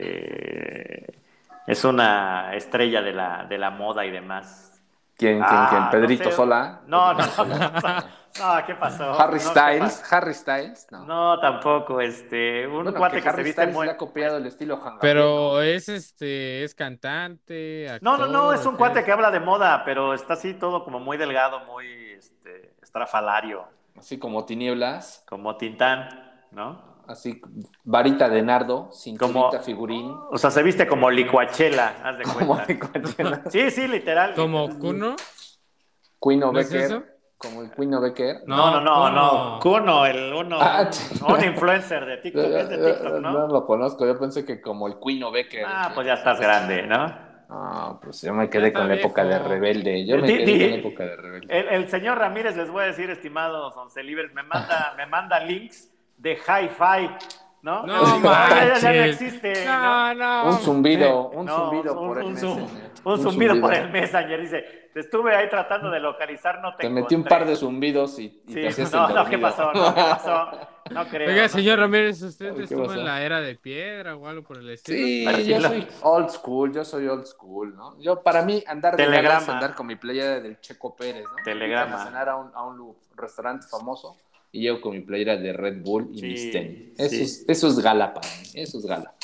este, es una estrella de la, de la moda y demás. ¿Quién, quién, quién? Ah, no ¿Pedrito sé, Sola? no, no, ¿Pedrito no, ¿qué Sola? pasó? No, ¿qué pasó? ¿Harry No, ¿qué Styles? pasó? ¿Harry Styles? No. No, tampoco, este, un Bueno, que cuate que se Harry viste Styles muy, le ha copiado el estilo Juan Gabriel, ¿no? Pero es este, es cantante, no, no, no, actor es o un qué cuate es. que habla de moda, pero está así todo como muy delgado, muy este, estrafalario, Así como Tinieblas, como Tintán, ¿no? así varita de nardo, Como, cinturita figurín, o sea, se viste como licuachela, haz de como cuenta. de cualquier- Sí, sí, literal, ¿Como literal. Kuno? Queen ¿No es eso? Becker, como el Queen Becker, No, no, No, no. no, no, Kuno. Kuno, el uno, Ah, un, un influencer de TikTok, es de TikTok, no ¿no? lo conozco, yo pensé que como el Queen Becker. Ah, pues ya estás grande, ¿no? Ah, pues yo me Ya quedé está con la época de viejo. Rebelde, yo Di- me di- quedé con la di- época de Rebelde. el, el señor Ramírez, les voy a decir, estimados oncelivers, me manda, me manda links de hi-fi, ¿no? No Yo digo, no, ya, ya, ya no manches. existe, ¿no? No, no. Un zumbido, un No, zumbido un, por el un, Messenger. zum- un zumbido por el Messenger, dice, te estuve ahí tratando de localizar, no te Te metí un encontré. par de zumbidos y, y Sí, te hacías no, el no, ¿qué dormido. pasó? No, ¿qué pasó? No creo, Oiga, no señor creo. Ramírez, ¿usted ¿Qué estuvo pasó? en la era de piedra o algo por el estilo? Sí, Aquí yo lo- soy old school, yo soy old school, ¿no? Yo, para mí, andar de Telegrama. gala es andar con mi playera del Checo Pérez, ¿no? Telegrama. Me invitan a cenar a un, a un lu- restaurante famoso y llego con mi playera de Red Bull y Sí, mis tenis. Eso, sí. es, eso es gala para mí, eso es gala.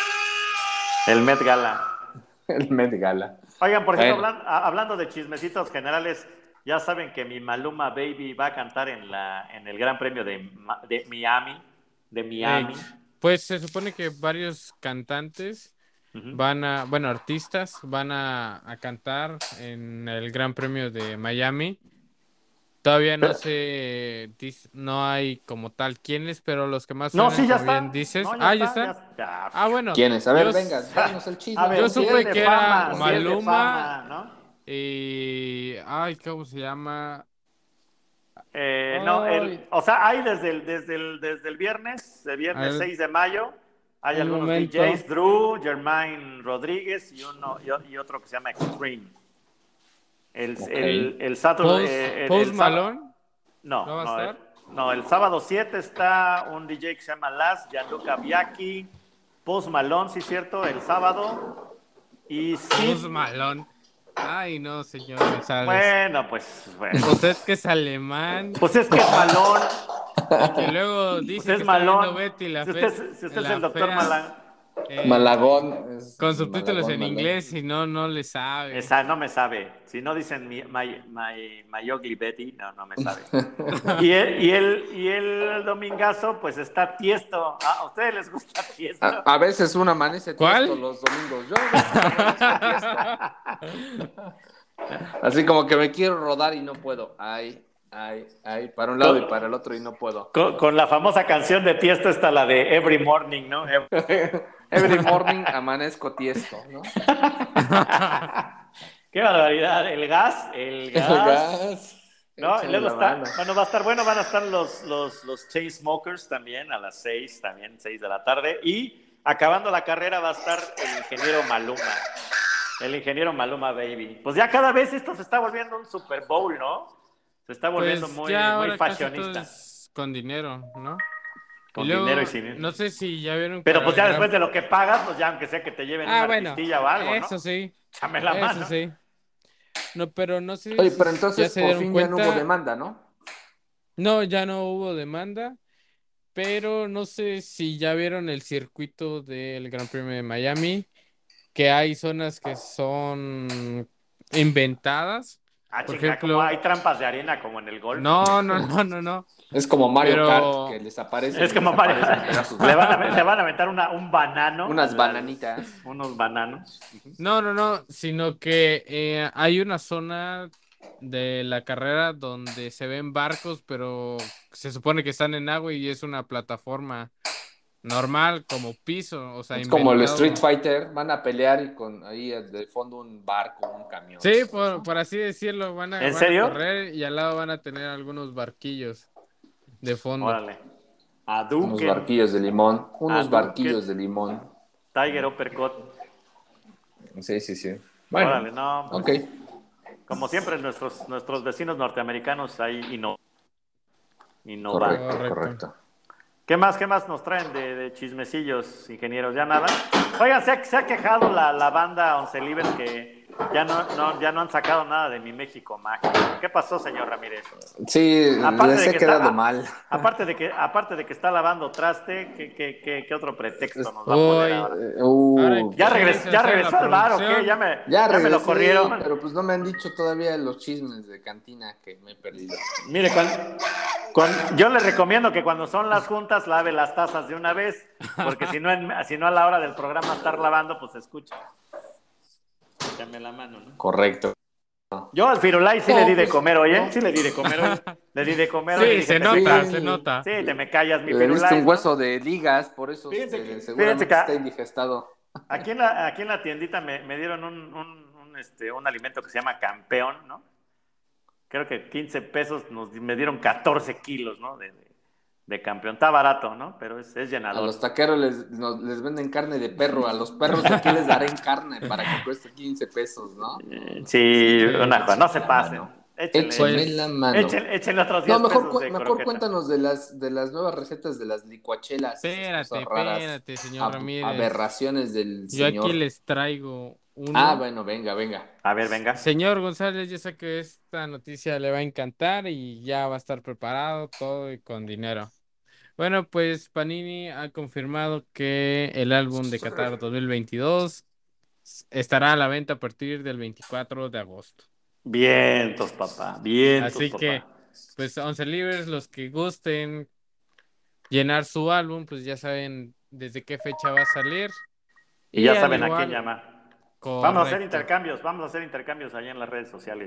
El Met Gala. El Met Gala. Oigan, por cierto, Bueno. hablan- a- hablando de chismecitos generales, ya saben que mi Maluma Baby va a cantar en, la, en el Gran Premio de, Ma- de Miami. De Miami. Eh, pues se supone que varios cantantes Ujú. van a, bueno, artistas van a, a cantar en el Gran Premio de Miami. Todavía no Pero- sé, dis- no hay como tal quiénes, pero los que más no, suenan, sí, ya como bien está. dices. No, ya Ah, ya está. están. Ya, ya. Ah, bueno, ¿Quiénes? A yo, ver, venga, s- danos el A chisme, ver, yo vamos si a es supe de ver. que era fama, si es de Maluma fama, ¿no? y... Ay, ¿cómo se llama? Eh, no, Ay, el, o sea, hay desde el, desde el, desde el viernes, el a viernes ver, seis de mayo, hay un algunos momento. D Js, Drew, Jermaine Rodríguez y, uno, y, y otro que se llama Extreme. El, Ok. el, el, Saturday, Post, eh, el, Post el sábado, Malone, ¿no no, va a no, eh, estar? no, el sábado siete está un D J que se llama Laz, Gianluca Bianchi, Post Malone, sí, cierto, el sábado, y Sid, Post Malone. Ay, no, señor González. bueno, pues, bueno, Usted que es alemán pues es que es Malone. y que luego Pues dice es que está viendo malón. Betty la, Si usted, fe- es- si usted es el la doctor fea Malán, eh, Malagón, es con subtítulos Malagón, en Malón. inglés y no, no le sabe. esa no me sabe. Si no dicen mi, my, my, my ugly Betty, no, no me sabe. Y el, y el, y el domingazo, pues está Tiesto. Ah, ¿a ustedes les gusta A, Tiesto? a veces uno amanece tiesto ¿Cuál? los domingos. Yo a veces amanezco tiesto. Así como que me quiero rodar y no puedo. Ay, ay, ay, para un lado y para el otro y no puedo. Con, con la famosa canción de Tiesto está la de Every Morning, ¿no? Every morning amanezco tiesto, ¿no? Qué barbaridad. El gas, el El gas. gas. No, y Échame luego la está, mano. bueno, va a estar bueno, van a estar los, los, los Chainsmokers también a las seis, también seis de la tarde. Y acabando la carrera va a estar el ingeniero Maluma. El ingeniero Maluma Baby. Pues ya cada vez esto se está volviendo un Super Bowl, ¿no? Se está volviendo Pues muy, ya muy ahora casi todo fashionista. es con dinero, ¿no? Y Con dinero y luego, sin. no sé si ya vieron Pero para pues el ya gran... después de lo que pagas, pues ya aunque sea que te lleven Ah, una bueno, artistilla o algo, ¿no? eso sí, Échame la eso mano. sí. No, pero no sé Oye, si pero ya entonces se por dieron fin ya no hubo cuenta. demanda, ¿no? No, ya no hubo demanda, pero no sé si ya vieron el circuito del Gran Premio de Miami, que hay zonas que son inventadas. Ah, Por chinga, como hay ejemplo, trampas de arena como en el golf. no, no, no, no, no. Es como Mario Kart, que Pero les aparecen Es y como Mario. desaparecen pedazos. Le van a, le van a aventar una, un banano. Unas al- al- bananitas. unos bananos. no, no, no, sino que eh, hay una zona de la carrera donde se ven barcos, pero se supone que están en agua y es una plataforma normal como piso, o sea, Es como el Street inventado. Fighter, van a pelear y con ahí de fondo un barco, un camión. Sí, por, por así decirlo, van a, ¿En van a serio? correr y al lado van a tener algunos barquillos de fondo. Órale. Unos Hadouken. barquillos de limón, unos Hadouken. barquillos de limón. Tiger Uppercut. Sí, sí, sí. Bueno, Órale, no. Pues, ok. como siempre, nuestros, nuestros vecinos norteamericanos ahí inno- innovando. Correcto, Correcto. correcto. ¿Qué más, qué más nos traen de, de chismecillos, ingenieros? ¿Ya nada? Oigan, se ha, se ha quejado la, la banda Once Libres que ya no, no, ya no han sacado nada de Mi México Mágico. ¿Qué pasó, señor Ramírez? Sí, Aparte les de he que quedado está- mal. Aparte de que, aparte de que está lavando traste, ¿qué, qué, qué, qué otro pretexto nos va a poner Uy. ahora? Eh, uh, Ahora ¿Ya, ¿quién regres- dice ya hacer regresó la al bar o qué? producción? Ya me, ya ya me lo regresé, corrieron. pero pues no me han dicho todavía los chismes de cantina que me he perdido. Mire, cuan- cuan- yo le recomiendo que cuando son las juntas lave las tazas de una vez, porque si no, en- si no a la hora del programa estar lavando, pues se escucha. Échame la mano, ¿no? Correcto. Yo al Firulai sí No, le di de pues, comer, oye, no. sí le di de comer, oye. Le di de comer, oye, Sí, dije, se te nota, me- se nota. Sí, te me callas, mi Le diste Firulai. un ¿no? hueso de ligas, por eso Fíjense este, que- seguramente fíjense que- está indigestado. Aquí en la, aquí en la tiendita me, me dieron un, un, un, este, un alimento que se llama campeón, ¿no? Creo que quince pesos nos, me dieron catorce kilos, ¿no? De, de, de campeón. Está barato, ¿no? Pero es, es A llenador. los taqueros les, nos- les venden carne de perro, a los perros de aquí les daré en carne para que cueste quince pesos, ¿no? Eh, Sí, Sí, una échenle no se la pasen. mano. Échenle, Échenme Pues, la mano. échenle, échenle otros diez No, mejor, pesos cu- de mejor croqueta. cuéntanos de las, de las nuevas recetas de las licuachelas. esas espérate, cosas raras, espérate, señor ab- Ramírez. aberraciones del Yo señor. aquí les traigo uno. Ah, bueno, venga, venga. A ver, venga. Señor González, yo sé que esta noticia le va a encantar y ya va a estar preparado todo y con dinero. Bueno, pues Panini ha confirmado que el álbum de Qatar dos mil veintidós estará a la venta a partir del veinticuatro de agosto. Vientos, papá. Vientos, Así papá. que, pues Once Libres, los que gusten llenar su álbum, pues ya saben desde qué fecha va a salir. Y ya al saben a igual- quién llamar. Vamos a hacer Correcto. intercambios, vamos a hacer intercambios allá en las redes sociales.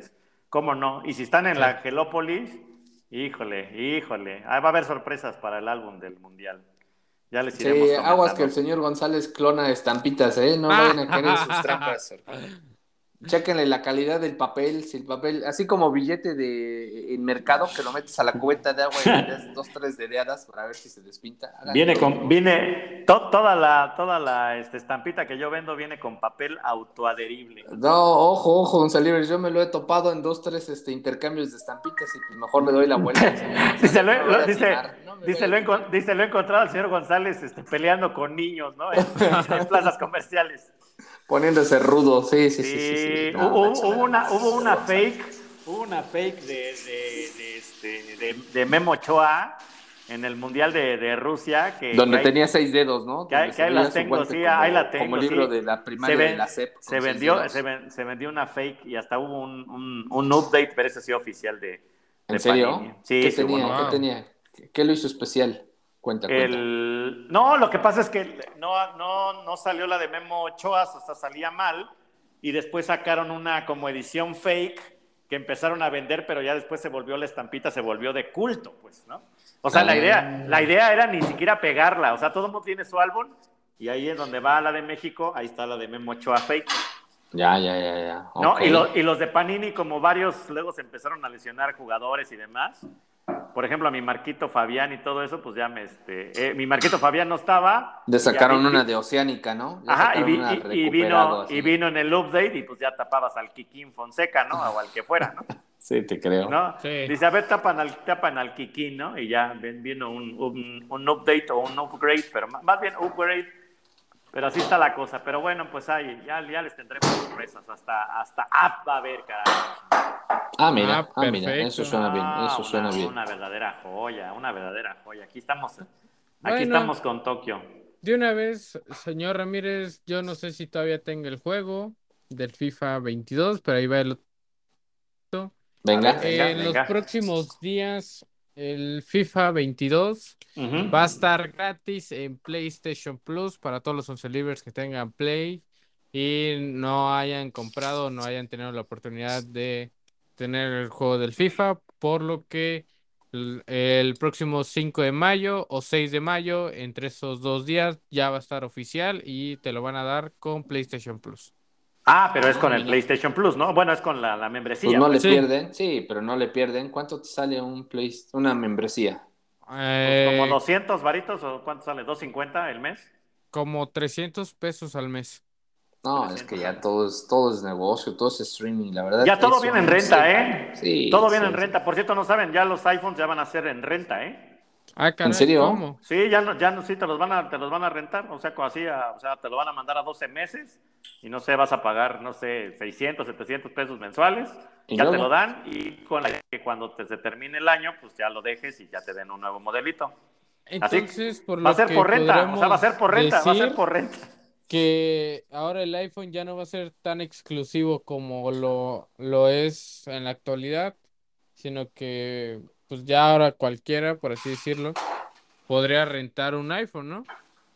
¿Cómo no? Y si están en Sí. la Angelópolis, híjole, híjole, ah, va a haber sorpresas para el álbum del Mundial. Ya les iremos Sí, aguas que el comentando. señor González clona estampitas, ¿eh? No vayan a caer en sus trampas. Chéquenle la calidad del papel, si el papel, así como billete de en mercado, que lo metes a la cubeta de agua y le das dos, tres dedeadas para ver si se despinta. Hagan Viene lo con, mismo. viene, to- toda la, toda la este, estampita que yo vendo viene con papel autoadherible. No, ojo, ojo, González, yo me lo he topado en dos, tres este, intercambios de estampitas y pues mejor le doy la vuelta al señor González. Dice, lo, no me lo- vaya a dice, timar, no me dice, vaya lo, a he encon- timar. dice, lo he encontrado al señor González este, peleando con niños, ¿no? En, en- en plazas comerciales. Poniéndose rudo, sí, sí, sí, sí, sí. Sí, No, hubo, échame hubo la una, mano, hubo señor una González. fake, hubo una fake de, de, de, este, de, de Memo Ochoa en el Mundial de, de Rusia, que, Donde que, tenía ahí, seis dedos, ¿no? que, Donde ahí, se que ahí veía las su tengo, guante sí, como, ahí la como tengo, libro sí. de la Se, primaria de ven, la S E P con se, seis vendió, dedos. se, ven, se vendió una fake y hasta hubo un, un, un update, pero ese sí oficial de, ¿En de serio? Panini. Sí, ¿Qué sí hubo un tenía? ¿Qué update. Wow. tenía? ¿Qué, qué lo hizo especial? Cuenta, cuenta. El... No, lo que pasa es que no, no, no salió la de Memo Ochoa, o sea, salía mal, y después sacaron una como edición fake que empezaron a vender, pero ya después se volvió la estampita, se volvió de culto, pues, ¿no? O sea, Ah. la idea, la idea era ni siquiera pegarla, o sea, todo el mundo tiene su álbum, y ahí es donde va la de México, ahí está la de Memo Ochoa fake, Ya, ya, ya, ya. ¿no? Ok. Y, lo, y los de Panini, como varios, luego se empezaron a lesionar jugadores y demás. Por ejemplo, a mi Marquito Fabián y todo eso, pues ya me, este, eh, mi Marquito Fabián no estaba. Le y ya sacaron vi- una vi- de Oceánica, ¿no? Ya Ajá, y, sacaron vi- una y- y recuperado vino, así. y vino en el update y pues ya tapabas al Kikín Fonseca, ¿no? O al que fuera, ¿no? Sí, te creo. ¿No? Sí. Dice, a ver, tapan al, tapan al Kikín, ¿no? Y ya ven- vino un, un, un update o un upgrade, pero más, más bien upgrade. Pero así está la cosa. Pero bueno, pues ahí, ya, ya les tendremos sorpresas. Hasta, hasta app va a haber, carajo. Ah, mira, Ah, ah, mira, perfecto. eso suena bien, Ah, eso una, suena bien. una verdadera joya, una verdadera joya. Aquí estamos, aquí Bueno. estamos con Tokio. De una vez, señor Ramírez, yo no sé si todavía tenga el juego del FIFA veintidós, pero ahí va el otro. Venga. A ver, venga, En los venga. próximos días, el FIFA veintidós Ujú. va a estar gratis en PlayStation Plus para todos los once libres que tengan Play y no hayan comprado, no hayan tenido la oportunidad de tener el juego del FIFA, por lo que el, el próximo cinco de mayo o seis de mayo, entre esos dos días, ya va a estar oficial y te lo van a dar con PlayStation Plus. Ah, pero es Ah, con el mira. PlayStation Plus, ¿no? Bueno, es con la, la Pues membresía. no le pues. Sí. pierden, sí, pero no le pierden. ¿Cuánto te sale un Play, una membresía? Pues como Eh, doscientos varitos o ¿cuánto sale? ¿doscientos cincuenta el mes? como trescientos pesos al mes. No, es que ya todo es, todo es negocio, todo es streaming, la verdad. Ya todo eso viene en no renta, sé. ¿eh? Sí, Todo sí, viene en sí. renta. Por cierto, no saben, ya los iPhones ya van a ser en renta, ¿eh? Ah, caray, serio? ¿cómo? Sí, ya no, ya no, sí, te los van a, te los van a rentar, o sea, co- así, a- o sea, te lo van a mandar a doce meses y no sé, vas a pagar, no sé, seiscientos, setecientos pesos mensuales, ¿Y ya te luego? lo dan y con la idea que cuando te, se termine el año, pues ya lo dejes y ya te den un nuevo modelito. Así Entonces, por va a lo ser que por renta, o sea, va a ser por podremos renta, va a ser decir por renta. que ahora el iPhone ya no va a ser tan exclusivo como lo, lo es en la actualidad, sino que pues ya ahora cualquiera, por así decirlo, podría rentar un iPhone, ¿no?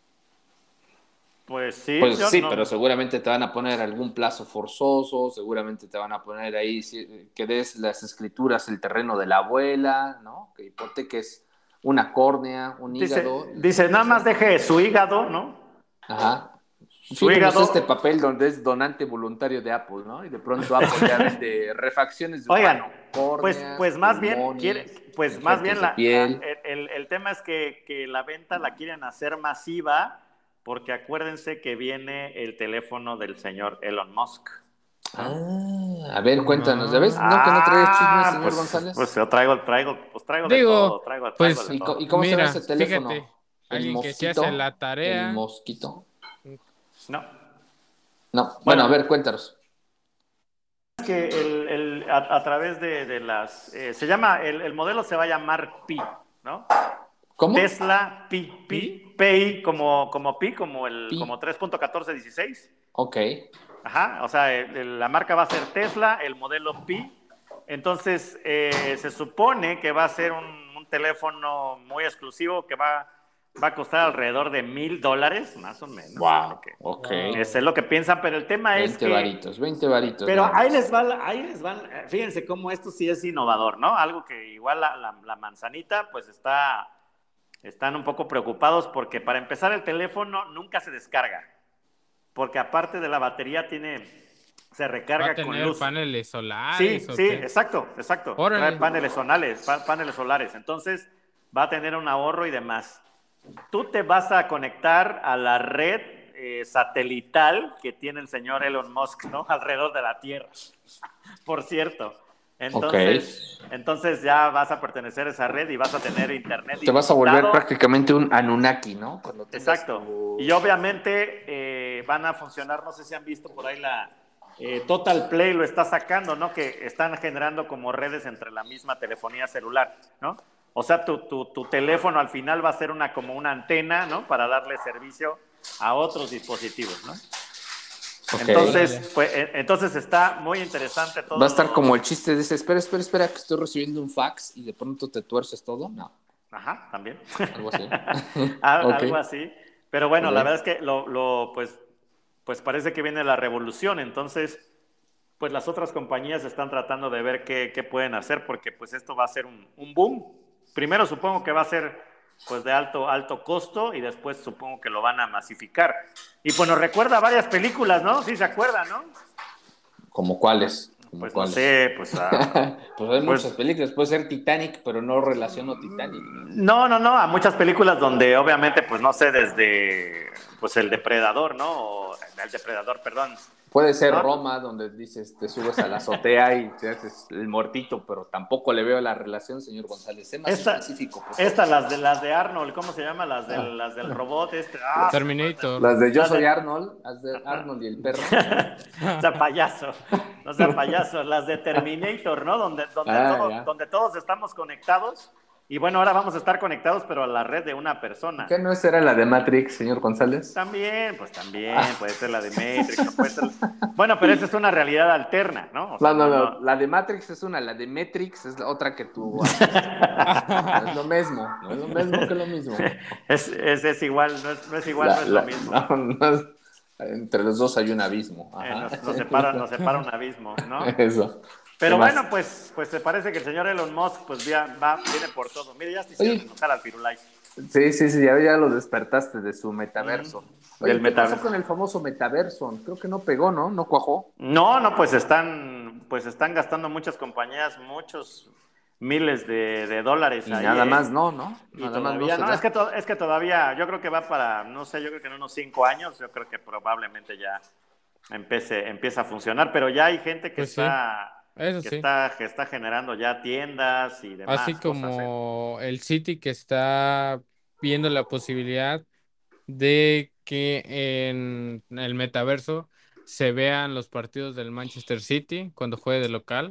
Pues sí, Pues yo sí, no- pero seguramente te van a poner algún plazo forzoso, seguramente te van a poner ahí si- que des las escrituras el terreno de la abuela, ¿no? Que hipoteques una córnea, un dice, hígado. dice, nada más deje su hígado, ¿no? Ajá. Su Fírmenos hígado. este papel donde es donante voluntario de Apple, ¿no? Y de pronto Apple ya vende refacciones de Oigan, humano, pues, córneas, pues más bien, pulmones, quiere, pues más injertos bien de la, piel. la- el, el tema es que, que la venta la quieren hacer masiva porque acuérdense que viene el teléfono del señor Elon Musk. Ah, a ver, cuéntanos, ¿ya ves? Ah. ¿No que no traías chismes, señor pues, González? Pues yo traigo, traigo, pues traigo de Digo, todo, traigo, traigo pues, de ¿Y, co- todo. y cómo Mira, se ve ese teléfono? fíjate, ¿El alguien que sí mosquito? hace la tarea. ¿El mosquito? No, No, bueno, Bueno. a ver, cuéntanos. es que el, el- a, a través de, de las, eh, se llama, el, el modelo se va a llamar Pi, ¿no? ¿Cómo? Tesla Pi, Pi, Pi como, como Pi, como el, Pi. como tres punto catorce dieciséis. Ok. Ajá, o sea, el- el- la marca va a ser Tesla, el modelo Pi. Entonces, eh, se supone que va a ser un, un teléfono muy exclusivo que va, va a costar alrededor de mil dólares, más o menos. Wow, Que, ok. Eso es lo que piensan, pero el tema es que... veinte varitos, veinte varitos. Pero nada ahí más. les, va, ahí les van, fíjense cómo esto sí es innovador, ¿no? Algo que igual la, la, la manzanita, pues está, están un poco preocupados porque para empezar el teléfono nunca se descarga, porque aparte de la batería tiene, se ¿Va a recarga con tener luz. paneles solares Sí, o sí, qué? exacto, exacto. Trae Órale. paneles solares, pa- paneles solares. Entonces va a tener un ahorro y demás. Tú te vas a conectar a la red eh, satelital que tiene el señor Elon Musk, ¿no? Alrededor de la Tierra, por cierto. Entonces, Ok. entonces ya vas a pertenecer a esa red y vas a tener internet Te vas a volver ilimitado. prácticamente un Anunnaki, ¿no? Cuando tengas Exacto. tu- Y obviamente eh, van a funcionar, no sé si han visto por ahí la eh, Total Play lo está sacando, ¿no? Que están generando como redes entre la misma telefonía celular, ¿no? O sea, tu, tu, tu teléfono al final va a ser una, como una antena, ¿no? Para darle servicio a otros dispositivos, ¿no? Ok. Entonces, pues, eh, entonces está muy interesante todo. Va a estar lo- como el chiste de ese, espera, espera, espera, que estoy recibiendo un fax y de pronto te tuerces todo. No, Ajá, también. algo así. Al- Ok. Algo así. Pero bueno, Ok. la verdad es que lo, lo, pues, pues parece que viene la revolución. Entonces, pues las otras compañías están tratando de ver qué, qué pueden hacer, porque pues esto va a ser un, un boom. Primero supongo que va a ser pues de alto, alto costo y después supongo que lo van a masificar. Y pues nos recuerda a varias películas, ¿no? Sí se acuerdan, ¿no? ¿Como cuáles? ¿Como Pues no cuáles? sé, pues a, Pues hay pues muchas películas. Puede ser Titanic, pero no relaciono Titanic. no, no, no, a muchas películas donde obviamente, pues no sé, desde pues el depredador, ¿no? O el depredador, perdón. Puede ser ¿No? Roma, donde dices, te subes a la azotea y te haces el muertito, pero tampoco le veo la relación, señor González. Sé más Esta, específico, por esta favor. las de las de Arnold, ¿cómo se llama? Las del, Ah. las del robot este. Ah, Terminator. Las de Yo las soy de- Arnold, las de Arnold y el perro. O sea, payaso, no sea payaso, las de Terminator, ¿no? Donde, donde, Ah, todo- ya. donde todos estamos conectados. Y bueno, ahora vamos a estar conectados, pero a la red de una persona. ¿Qué no esa era la de Matrix, señor González? También, pues también, puede ser la de Matrix, o puede ser... Bueno, pero esa es una realidad alterna, ¿no? O sea, No, no, no, la de Matrix es una, la de Matrix es la otra que tú haces. No es lo mismo, no es lo mismo que lo mismo. Es, es, es igual, no es, no es igual, La- no es la- lo mismo. no, no es- entre los dos hay un abismo. Eh, Ajá. nos, nos separa, nos separa un abismo, ¿no? Eso. Pero ¿Qué más? bueno, pues, pues te parece que el señor Elon Musk pues ya va, viene por todo. Mire, ya te hicieron Oye. enojar al Firulais. Sí, sí, sí, ya, ya lo despertaste de su metaverso. Mm, Oye, del ¿qué metaverso. pasó con el famoso metaverso? Creo que no pegó, ¿no? No cuajó. No, no, pues están, pues están gastando muchas compañías, muchos miles de, de dólares Y ahí. nada ¿eh? más no, ¿no? Y Nada más no todavía, se no, da. es, que to- es que todavía, yo creo que va para, no sé, yo creo que en unos cinco años, yo creo que probablemente ya empiece, empieza a funcionar, pero ya hay gente que Pues sí, está, eso que sí. está, que está generando ya tiendas y demás Así cosas, ¿eh? como el City que está viendo la posibilidad de que en el metaverso se vean los partidos del Manchester City cuando juegue de local.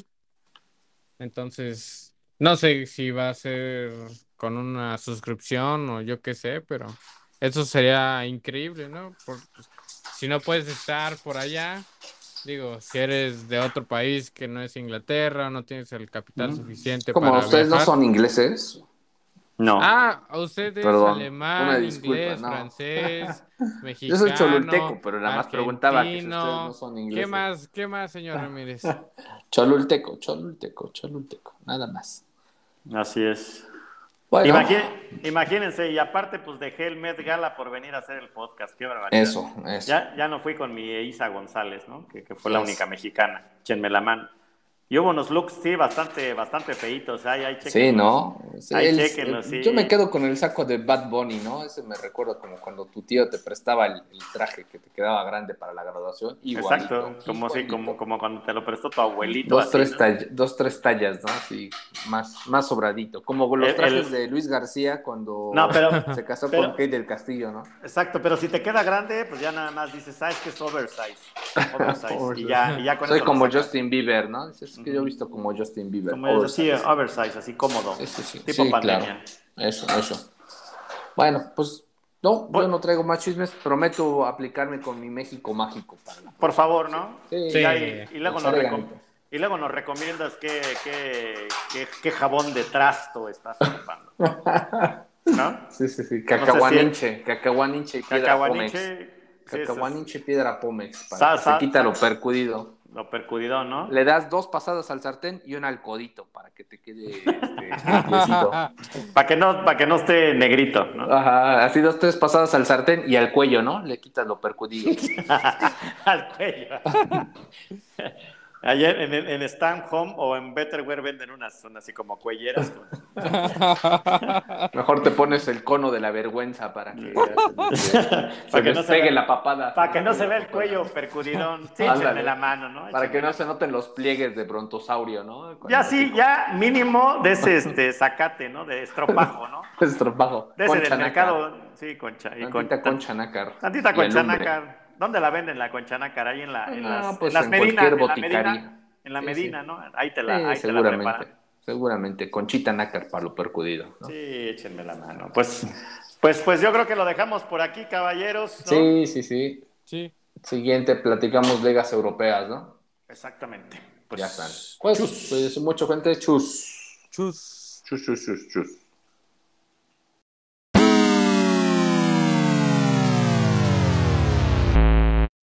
Entonces, no sé si va a ser con una suscripción o yo qué sé, pero eso sería increíble, ¿no? Por- si no puedes estar por allá, digo, si eres de otro país que no es Inglaterra, no tienes el capital suficiente Como para ustedes no viajar. son ingleses, No. Ah, usted es perdón, una alemán, disculpa, inglés, no. francés, Yo soy mexicano, cholulteco, pero nada más preguntaba que si ustedes no argentino. son ¿Qué ingleses. más, qué más, señor Ramírez? Cholulteco, cholulteco, cholulteco, nada más. Así es. Bueno, Imagín- imagínense, y aparte, pues dejé el Met Gala por venir a hacer el podcast. Qué barbaridad. eso, eso. Ya, ya no fui con mi Isa González, ¿no? Que, que fue la Yes. única mexicana. Échenme la mano. Y hubo unos looks, sí, bastante, bastante feitos. Ahí, ahí, Sí, chéquenlos. ¿no? Sí, Ahí, el- chéquenlo, el- sí. Yo me quedo con el saco de Bad Bunny, ¿no? Ese me recuerda como cuando tu tío te prestaba el, el traje que te quedaba grande para la graduación. Igualito, Exacto, como, sí, igualito. como, como cuando te lo prestó tu abuelito. Dos, así, tres ¿no? tall- dos, tres tallas, ¿no? Así, más, más sobradito. Como los El- trajes el- de Luis García cuando No, pero, se casó pero- con Kate del Castillo, ¿no? exacto, pero si te queda grande, pues ya nada más dices, sabes que es oversize. Oversize. y, ya, y ya con Soy eso lo como sacas. Justin Bieber, ¿no? Es que yo he visto como Justin Bieber. Como es así, oversize. oversize, así cómodo. Sí, sí, sí. Tipo Sí, pandemia. claro. Eso, eso. Bueno, pues no, yo Bueno. no traigo más chismes. Prometo aplicarme con mi México mágico para la Por favor, ¿no? Sí. Y, Sí. ahí- y luego nos Echarle recom- ganitas. y luego nos recomiendas qué, qué, qué, qué jabón de trasto estás ocupando. ¿no? Sí, sí, sí. No sé si- Cacahuaninche, cacahuaninche y piedra pómex. Cacahuaniche, sí, eso es- Cacahuaninche, piedra pómex, para Sa- que se sa- quita sa- lo percudido. lo percudido, ¿no? Le das dos pasadas al sartén y una al codito para que te quede este, limpiecito. Para que no, para que no esté negrito, ¿no? Ajá, así dos, tres pasadas al sartén y al cuello, ¿no? Le quitas lo percudido. Al cuello. Ayer en, en, en Stan Home o en Betterware venden unas, son así como cuelleras. Con... Mejor te pones el cono de la vergüenza para que se Para que no se despegue vea- la papada. Para que no se vea el cuello percudidón. Sí, Ándale. échenme la mano, ¿no? Para que Échenme no la- se noten los pliegues de brontosaurio, ¿no? Con Ya el sí, hocico. ya mínimo de ese este, zacate, ¿no? De estropajo, ¿no? Estropajo. De ese del Concha mercado. Sí, concha. Y con, Tantita concha nácar. Tantita Y concha alumbre. nácar. ¿Dónde la venden la concha nácar? Ahí en, la, en No, las, pues en las en Medina. cualquier En la boticaria. Medina, en la Sí, Medina, sí. ¿no? Ahí te la, Sí, ahí te la seguramente. preparan. Seguramente. Conchita nácar para lo percudido, ¿no? Sí, échenme la mano. Pues, pues, pues yo creo que lo dejamos por aquí, caballeros, ¿no? Sí, sí, sí. Sí. Siguiente, platicamos ligas europeas, ¿no? Exactamente. Pues, Ya están. Pues, pues mucho gente, chus. Chus. Chus, chus, chus, chus.